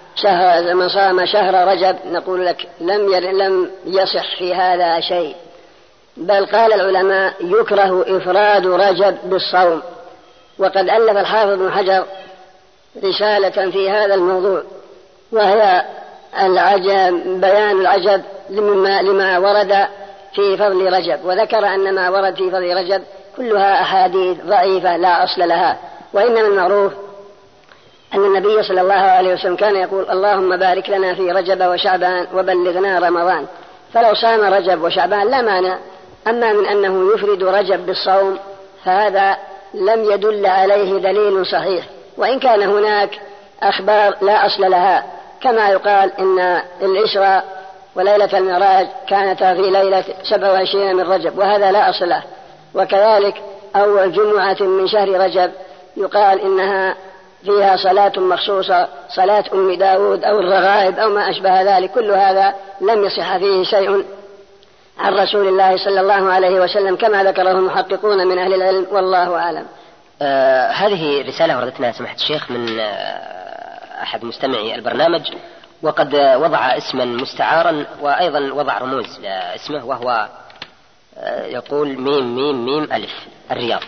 من صام شهر رجب نقول لك لم يصح في هذا شيء، بل قال العلماء يكره إفراد رجب بالصوم. وقد ألف الحافظ بن حجر رسالة في هذا الموضوع، وهي بيان العجب لما ورد في فضل رجب، وذكر أن ما ورد في فضل رجب كلها أحاديث ضعيفة لا أصل لها. وإنما المعروف أن النبي صلى الله عليه وسلم كان يقول اللهم بارك لنا في رجب وشعبان وبلغنا رمضان، فلو صام رجب وشعبان لا مانع. أما من أنه يفرد رجب بالصوم فهذا لم يدل عليه دليل صحيح، وإن كان هناك أخبار لا أصل لها، كما يقال إن الإسراء وليلة المعراج كانتا في ليلة 27 من رجب، وهذا لا أصل له. وكذلك أول جمعة من شهر رجب يقال إنها فيها صلاة مخصوصة، صلاة أم داود أو الرغائب أو ما أشبه ذلك، كل هذا لم يصح فيه شيء عن رسول الله صلى الله عليه وسلم كما ذكره المحققون من أهل العلم، والله أعلم. هذه رسالة وردتنا سماحة الشيخ من أحد مستمعي البرنامج، وقد وضع اسما مستعارا وأيضا وضع رموز لاسمه، وهو يقول ميم ميم ميم ألف الرياض.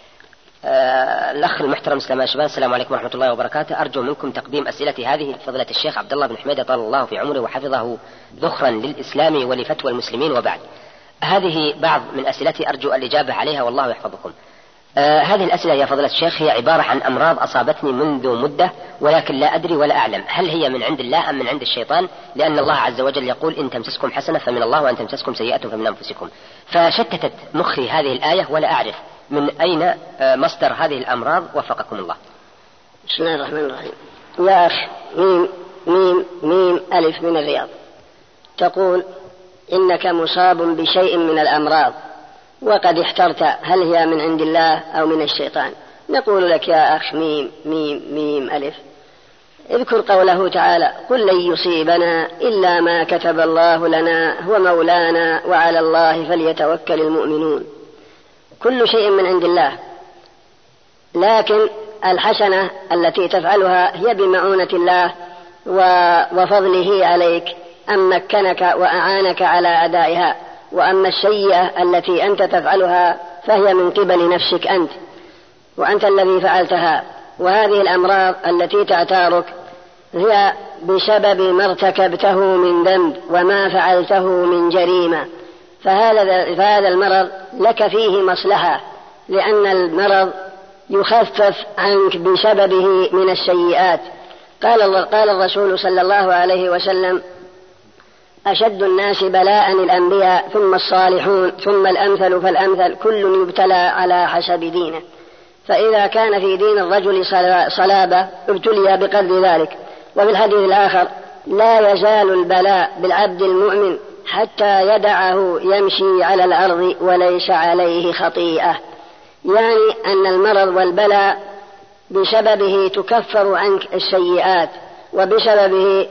الأخ المحترم سلمان شبان: السلام عليكم ورحمة الله وبركاته، أرجو منكم تقديم أسئلتي هذه لفضيلة الشيخ عبد الله بن حميدة طال الله في عمره وحفظه ذخرا للإسلام ولفتوى المسلمين وبعد. هذه بعض من أسئلتي أرجو الإجابة عليها والله يحفظكم. هذه الأسئلة يا فضيلة الشيخ هي عبارة عن أمراض أصابتني منذ مدة، ولكن لا أدري ولا أعلم هل هي من عند الله أم من عند الشيطان، لأن الله عز وجل يقول إن تمسسكم حسنة فمن الله وإن تمسسكم سيئة فمن أنفسكم. فشتتت مخي هذه الآية ولا أعرف من أين مصدر هذه الأمراض، وفقكم الله. بسم الله الرحمن الرحيم. يا أخ ميم ميم ميم ألف من الرياض، تقول إنك مصاب بشيء من الأمراض وقد احترت هل هي من عند الله أو من الشيطان. نقول لك يا أخ ميم ميم ميم ألف، اذكر قوله تعالى قل لن يصيبنا إلا ما كتب الله لنا هو مولانا وعلى الله فليتوكل المؤمنون. كل شيء من عند الله، لكن الحسنة التي تفعلها هي بمعونة الله وفضله عليك أن مكنك وأعانك على أدائها، وأما السيئة التي أنت تفعلها فهي من قبل نفسك أنت، وأنت الذي فعلتها. وهذه الأمراض التي تعتارك هي بسبب ما ارتكبته من ذنب وما فعلته من جريمة، فهذا المرض لك فيه مصلحة، لأن المرض يخفف عنك بسببه من السيئات. قال الرسول صلى الله عليه وسلم أشد الناس بلاء الأنبياء ثم الصالحون ثم الأمثل فالأمثل كل يبتلى على حسب دينه. فإذا كان في دين الرجل صلابة ابتلي بقدر ذلك. وفي الحديث الآخر لا يزال البلاء بالعبد المؤمن حتى يدعه يمشي على الأرض وليس عليه خطيئة، يعني أن المرض والبلاء بسببه تكفر عنك السيئات، وبسببه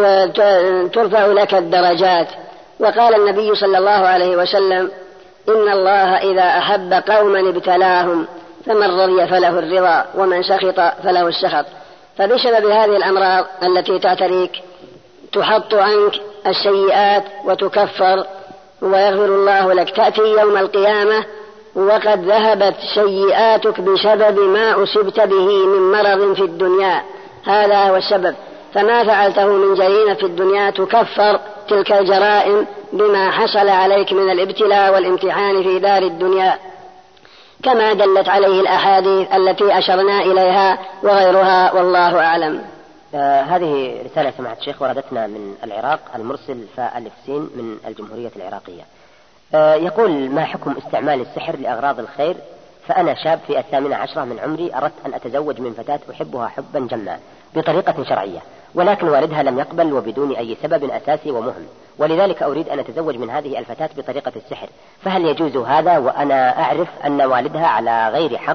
ترفع لك الدرجات. وقال النبي صلى الله عليه وسلم إن الله إذا أحب قوما ابتلاهم فمن رضي فله الرضا ومن سخط فله السخط. فبسبب هذه الأمراض التي تعتريك تحط عنك السيئات وتكفر ويغفر الله لك. تأتي يوم القيامة وقد ذهبت سيئاتك بسبب ما أصبت به من مرض في الدنيا، هذا هو السبب. فما فعلته من جريمة في الدنيا تكفر تلك الجرائم بما حصل عليك من الابتلاء والامتحان في دار الدنيا، كما دلت عليه الأحاديث التي أشرنا إليها وغيرها، والله أعلم. هذه رسالة سماحة الشيخ وردتنا من العراق، المرسل فألف سين من الجمهورية العراقية. يقول ما حكم استعمال السحر لأغراض الخير؟ فأنا شاب في 18 من عمري، أردت أن أتزوج من فتاة أحبها حبا جما بطريقة شرعية، ولكن والدها لم يقبل وبدون أي سبب أساسي ومهم، ولذلك أريد أن أتزوج من هذه الفتاة بطريقة السحر، فهل يجوز هذا وأنا أعرف أن والدها على غير حق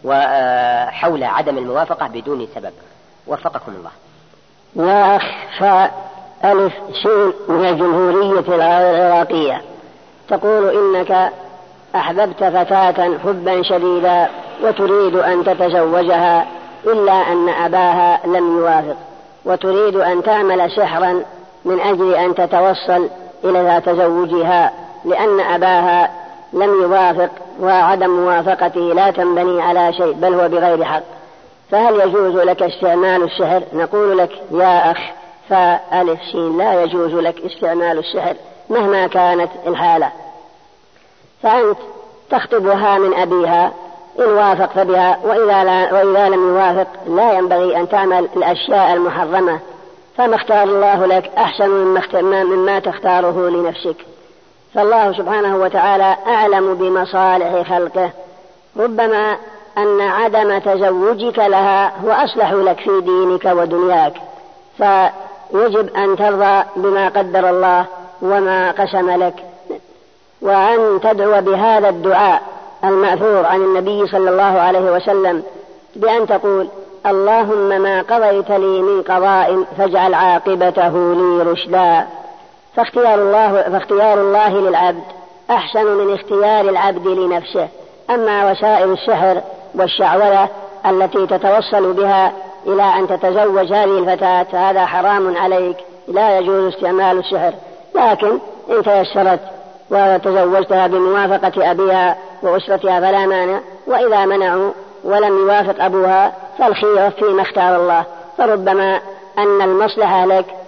وحول عدم الموافقة بدون سبب؟ وفقكم الله. يا أخ فألف سين من الجمهورية العراقية، تقول إنك أحببت فتاة حبا شديدا وتريد أن تتزوجها إلا أن أباها لم يوافق، وتريد أن تعمل سحرا من أجل أن تتوصل إلى تزوجها، لأن أباها لم يوافق، وعدم موافقته لا تنبني على شيء بل هو بغير حق، فهل يجوز لك استعمال السحر؟ نقول لك يا أخ فألف سين، لا يجوز لك استعمال السحر مهما كانت الحالة، فأنت تخطبها من أبيها، إن وافق فبها، وإذا لم يوافق لا ينبغي أن تعمل الأشياء المحرمة، فما اختار الله لك أحسن مما تختاره لنفسك، فالله سبحانه وتعالى أعلم بمصالح خلقه، ربما أن عدم تزوجك لها هو أصلح لك في دينك ودنياك، فيجب أن ترضى بما قدر الله وما قسم لك، وأن تدعو بهذا الدعاء المأثور عن النبي صلى الله عليه وسلم بأن تقول: اللهم ما قضيت لي من قضاء فاجعل عاقبته لي رشدا. فاختيار الله للعبد أحسن من اختيار العبد لنفسه. أما وسائل السحر والشعوذة التي تتوصل بها إلى أن تتزوج هذه الفتاة فهذا حرام عليك، لا يجوز استعمال السحر، لكن إن تيسرت وتزوجتها بموافقة أبيها وأسرتها فلا مانع، وإذا منعوا ولم يوافق أبوها فالخير فيما اختار الله، فربما أن المصلحة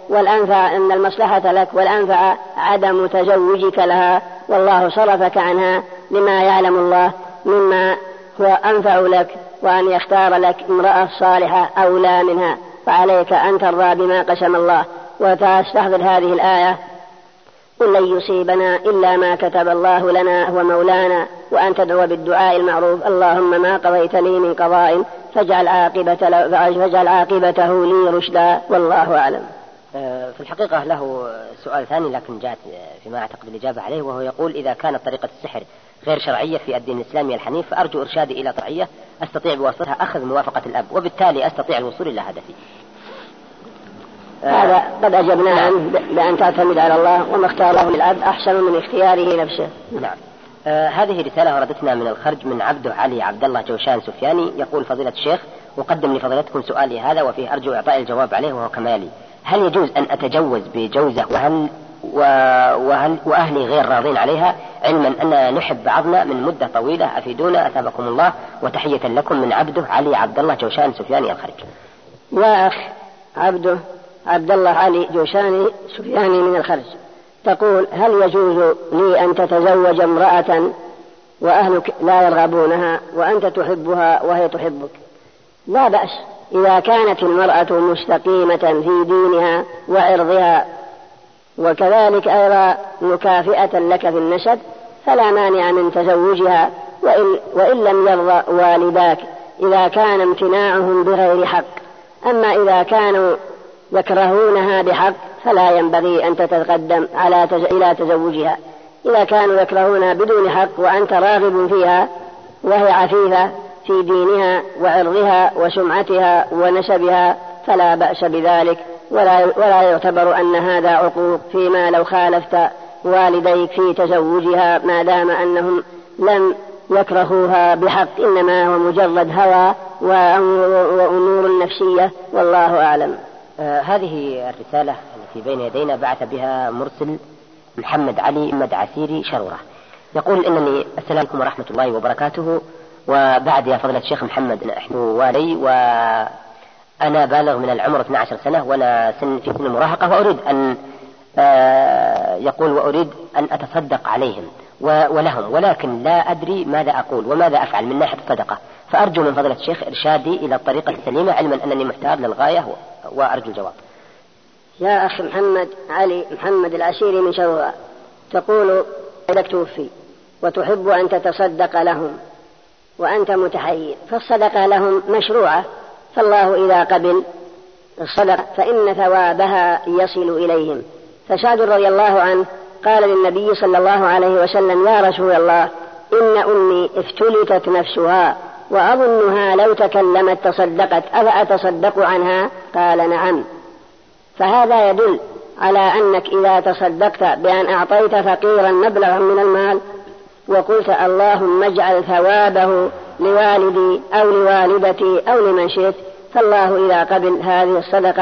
لك والأنفع عدم تزوجك لها، والله صرفك عنها لما يعلم الله مما هو أنفع لك، وأن يختار لك امرأة صالحة أولى منها، فعليك أن ترضى بما قسم الله وتستحضر هذه الآية: قل لن يصيبنا إلا ما كتب الله لنا هو مولانا، وأن تدعو بالدعاء المعروف: اللهم ما قضيت لي من قضاء فاجعل عاقبته لي رشدا، والله أعلم. في الحقيقة له سؤال ثاني لكن جاءت فيما أعتقد الإجابة عليه، وهو يقول: إذا كانت طريقة السحر غير شرعية في الدين الإسلامي الحنيف فأرجو إرشادي إلى طريقة أستطيع بواسطتها أخذ موافقة الأب، وبالتالي أستطيع الوصول إلى هدفي. هذا قد أجبنا عنه بأن تعتمد على الله، وما اختاره للعبد أحسن من اختياره نفسه. نعم. هذه رسالة وردتنا من الخرج من عبده علي عبد الله جوشان سفياني، يقول: فضيلة الشيخ، أقدم لفضيلتكم سؤالي هذا وفيه أرجو إعطاء الجواب عليه، وهو كما يلي: هل يجوز أن أتجوز بجوزة وأهلي غير راضين عليها، علما أننا نحب بعضنا من مدة طويلة؟ أفيدونا أثابكم الله، وتحية لكم من عبده علي عبد الله جوشان سفياني الخرج. يا أخ عبده عبد الله علي جوشاني سفياني من الخرج، تقول: هل يجوز لي أن تتزوج امرأة وأهلك لا يرغبونها وأنت تحبها وهي تحبك؟ لا بأس إذا كانت المرأة مستقيمة في دينها وعرضها، وكذلك أيضا مكافئة لك في النسب، فلا مانع من تزوجها، وإن لم يرضى والداك إذا كان امتناعهم بغير حق. أما إذا كانوا يكرهونها بحق فلا ينبغي أن تتقدم إلى تزوجها. إذا كانوا يكرهونها بدون حق وأنت راغب فيها وهي عفيفة في دينها وعرضها وسمعتها ونسبها فلا بأس بذلك، ولا يعتبر أن هذا عقوق فيما لو خالفت والديك في تزوجها، ما دام أنهم لم يكرهوها بحق، إنما هو مجرد هوى وأمور نفسية، والله أعلم. هذه الرسالة التي بين يدينا بعث بها مرسل محمد علي محمد عسيري شرورة، يقول: إنني السلام عليكم ورحمة الله وبركاته، وبعد يا فضيلة الشيخ محمد نحن والي، وأنا بالغ من العمر 12 سنة وأنا في سن المراهقة، وأريد أن وأريد أن أتصدق عليهم ولهم، ولكن لا أدري ماذا أقول وماذا أفعل من ناحية الصدقة، فأرجو من فضيلة الشيخ إرشادي إلى الطريقة السليمة، علما أنني محتار للغاية وأرجو الجواب. يا أخ محمد علي محمد العسيري من شرورة، تقول إذا توفي وتحب أن تتصدق لهم وأنت متحير، فالصدقة لهم مشروعة، فالله إذا قبل الصدقة فإن ثوابها يصل إليهم. فسعد رضي الله عنه قال للنبي صلى الله عليه وسلم: يا رسول الله، إن أمي افتلتت نفسها وأظنها لو تكلمت تصدقت، أفأتصدق عنها؟ قال: نعم. فهذا يدل على أنك إذا تصدقت بأن أعطيت فقيرا مبلغا من المال وقلت: اللهم اجعل ثوابه لوالدي أو لوالدتي أو لمن شئت، فالله إذا قبل هذه الصدقة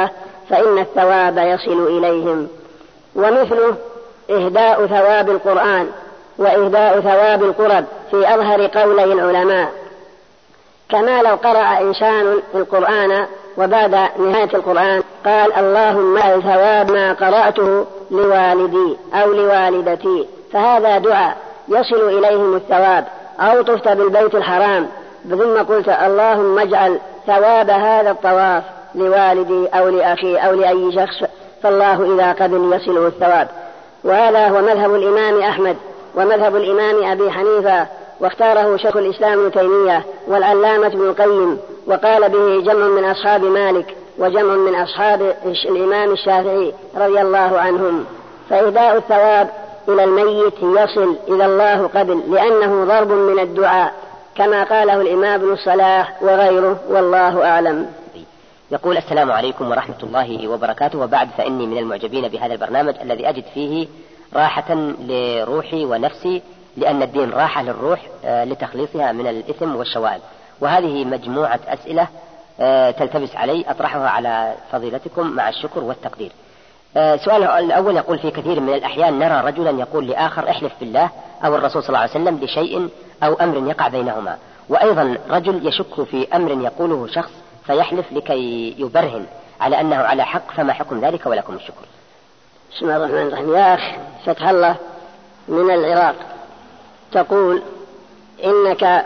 فإن الثواب يصل إليهم. ومثله إهداء ثواب القرآن وإهداء ثواب القرب في أظهر قولي العلماء، كما لو قرأ إنسان القرآن وبعد نهاية القرآن قال اللهم اجعل ثواب ما قرأته لوالدي أو لوالدتي، فهذا دعاء يصل إليهم الثواب. أو طفت بالبيت الحرام ثم قلت اللهم اجعل ثواب هذا الطواف لوالدي أو لأخي أو لأي شخص، فالله إذا قبل يصله الثواب. وهذا هو مذهب الإمام أحمد ومذهب الإمام أبي حنيفة، واختاره شيخ الإسلام ابن تيمية والعلامة ابن القيم، وقال به جمع من أصحاب مالك وجمع من أصحاب الإمام الشافعي رضي الله عنهم. فإهداء الثواب إلى الميت يصل إلى الله قبل، لأنه ضرب من الدعاء كما قاله الإمام ابن الصلاح وغيره، والله أعلم. يقول السلام عليكم ورحمة الله وبركاته، وبعد فإني من المعجبين بهذا البرنامج الذي أجد فيه راحة لروحي ونفسي، لأن الدين راحة للروح لتخليصها من الإثم والشوائب. وهذه مجموعة أسئلة تلتبس علي أطرحها على فضيلتكم مع الشكر والتقدير. سؤال الأول يقول: في كثير من الأحيان نرى رجلا يقول لآخر احلف بالله أو الرسول صلى الله عليه وسلم لشيء أو أمر يقع بينهما، وأيضا رجل يشك في أمر يقوله شخص فيحلف لكي يبرهن على أنه على حق، فما حكم ذلك؟ ولكم الشكر. بسم الله الرحمن الرحيم. يا أخ فتح الله من العراق، تقول إنك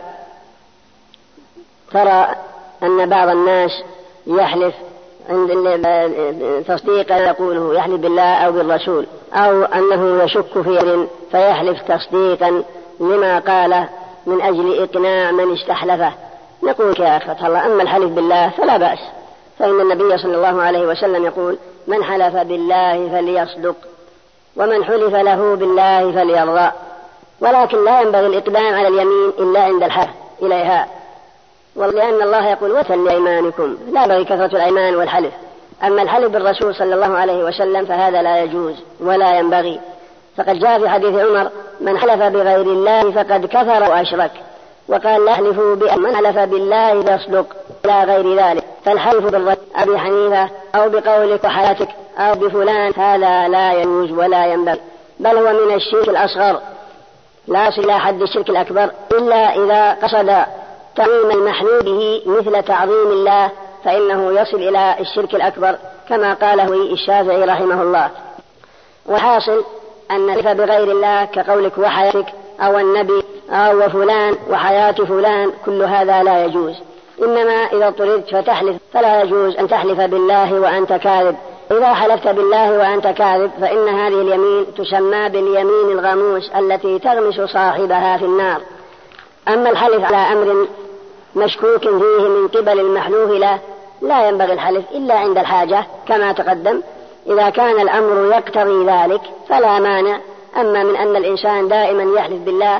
ترى أن بعض الناس يحلف عند تصديقا يقوله، يحلف بالله أو بالرسول، أو أنه يشك في أمر فيحلف تصديقا لما قاله من أجل إقناع من استحلفه. نقول يا أخ فتح الله: أما الحلف بالله فلا بأس، فإن النبي صلى الله عليه وسلم يقول: من حلف بالله فليصدق، ومن حلف له بالله فليرضى. ولكن لا ينبغي الإقدام على اليمين إلا عند الحاجة إليها، ولأن الله يقول: وثل لأيمانكم، لا ينبغي كثرة الأيمان والحلف. أما الحلف بالرسول صلى الله عليه وسلم فهذا لا يجوز ولا ينبغي، فقد جاء في حديث عمر: من حلف بغير الله فقد كفر وأشرك. وقال: لا يحلفوا من حلف بالله يصدق لا غير ذلك. فالحلف بالرسول أبي حنيفة أو بقولك وحياتك أو بفلان هذا لا يجوز ولا ينبغي، بل هو من الشرك الأصغر، لا يصل إلى حد الشرك الأكبر إلا إذا قصد تعظيم المحلوف به مثل تعظيم الله، فإنه يصل إلى الشرك الأكبر كما قاله الشافعي رحمه الله. وحاصل أن الحلف بغير الله كقولك وحياتك أو النبي أو فلان وحياة فلان كل هذا لا يجوز. إنما إذا اضطررت فتحلف فلا يجوز أن تحلف بالله وأنت كاذب. إذا حلفت بالله وأنت كاذب فإن هذه اليمين تسمى باليمين الغموس التي تغمس صاحبها في النار. أما الحلف على أمر مشكوك فيه من قبل المحلوف له لا ينبغي الحلف إلا عند الحاجة كما تقدم. إذا كان الأمر يقتضي ذلك فلا مانع. أما من أن الإنسان دائما يحلف بالله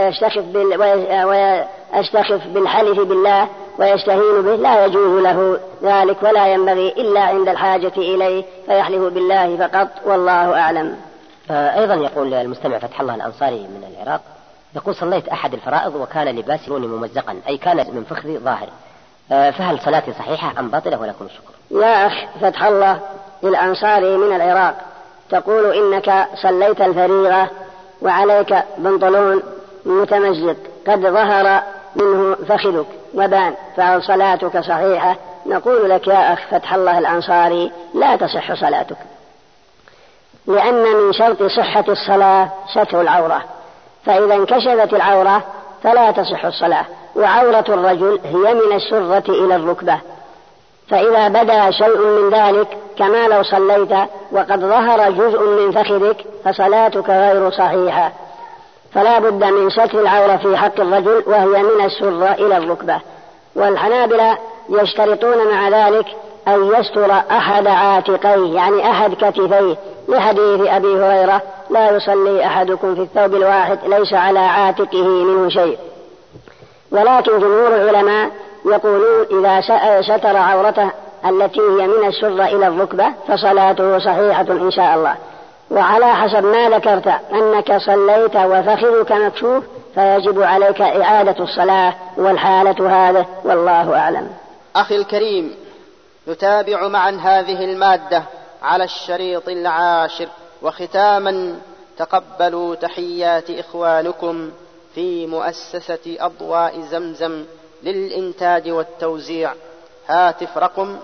ويستخف بالحلف بالله ويستهين به لا يجوز له ذلك ولا ينبغي إلا عند الحاجة إليه، فيحلف بالله فقط، والله أعلم. أيضا يقول المستمع فتح الله الأنصاري من العراق، يقول: صليت أحد الفرائض وكان لباسي لوني ممزقا، أي كان من فخذي ظاهر، فهل صلاتي صحيحة أم باطلة؟ ولكم الشكر. يا أخ فتح الله الأنصاري من العراق، تقول إنك صليت الفريضة وعليك بنطلون متمزق قد ظهر منه فخذك وبان، فهل صلاتك صحيحة؟ نقول لك يا أخ فتح الله الأنصاري: لا تصح صلاتك، لأن من شرط صحة الصلاة ستر العورة، فإذا انكشفت العورة فلا تصح الصلاة. وعورة الرجل هي من السرة إلى الركبة، فإذا بدا شيء من ذلك كما لو صليت وقد ظهر جزء من فخذك فصلاتك غير صحيحة. فلا بد من ستر العورة في حق الرجل، وهي من السرة إلى الركبة. والحنابلة يشترطون مع ذلك أن يستر أحد عاتقيه، يعني أحد كتفيه، لحديث أبي هريرة: لا يصلي أحدكم في الثوب الواحد ليس على عاتقه منه شيء. ولكن جمهور العلماء يقولون إذا ستر عورته التي هي من السرة إلى الركبة فصلاته صحيحة إن شاء الله. وعلى حسب ما ذكرت أنك صليت وفخذك مكشوف فيجب عليك إعادة الصلاة، والحالة هذا والله أعلم. أخي الكريم، نتابع معا هذه المادة على الشريط 10. وختاما تقبلوا تحيات إخوانكم في مؤسسة أضواء زمزم للإنتاج والتوزيع. هاتف رقم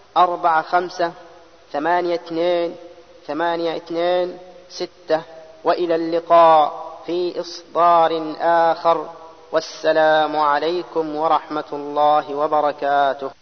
45828226. وإلى اللقاء في إصدار آخر، والسلام عليكم ورحمة الله وبركاته.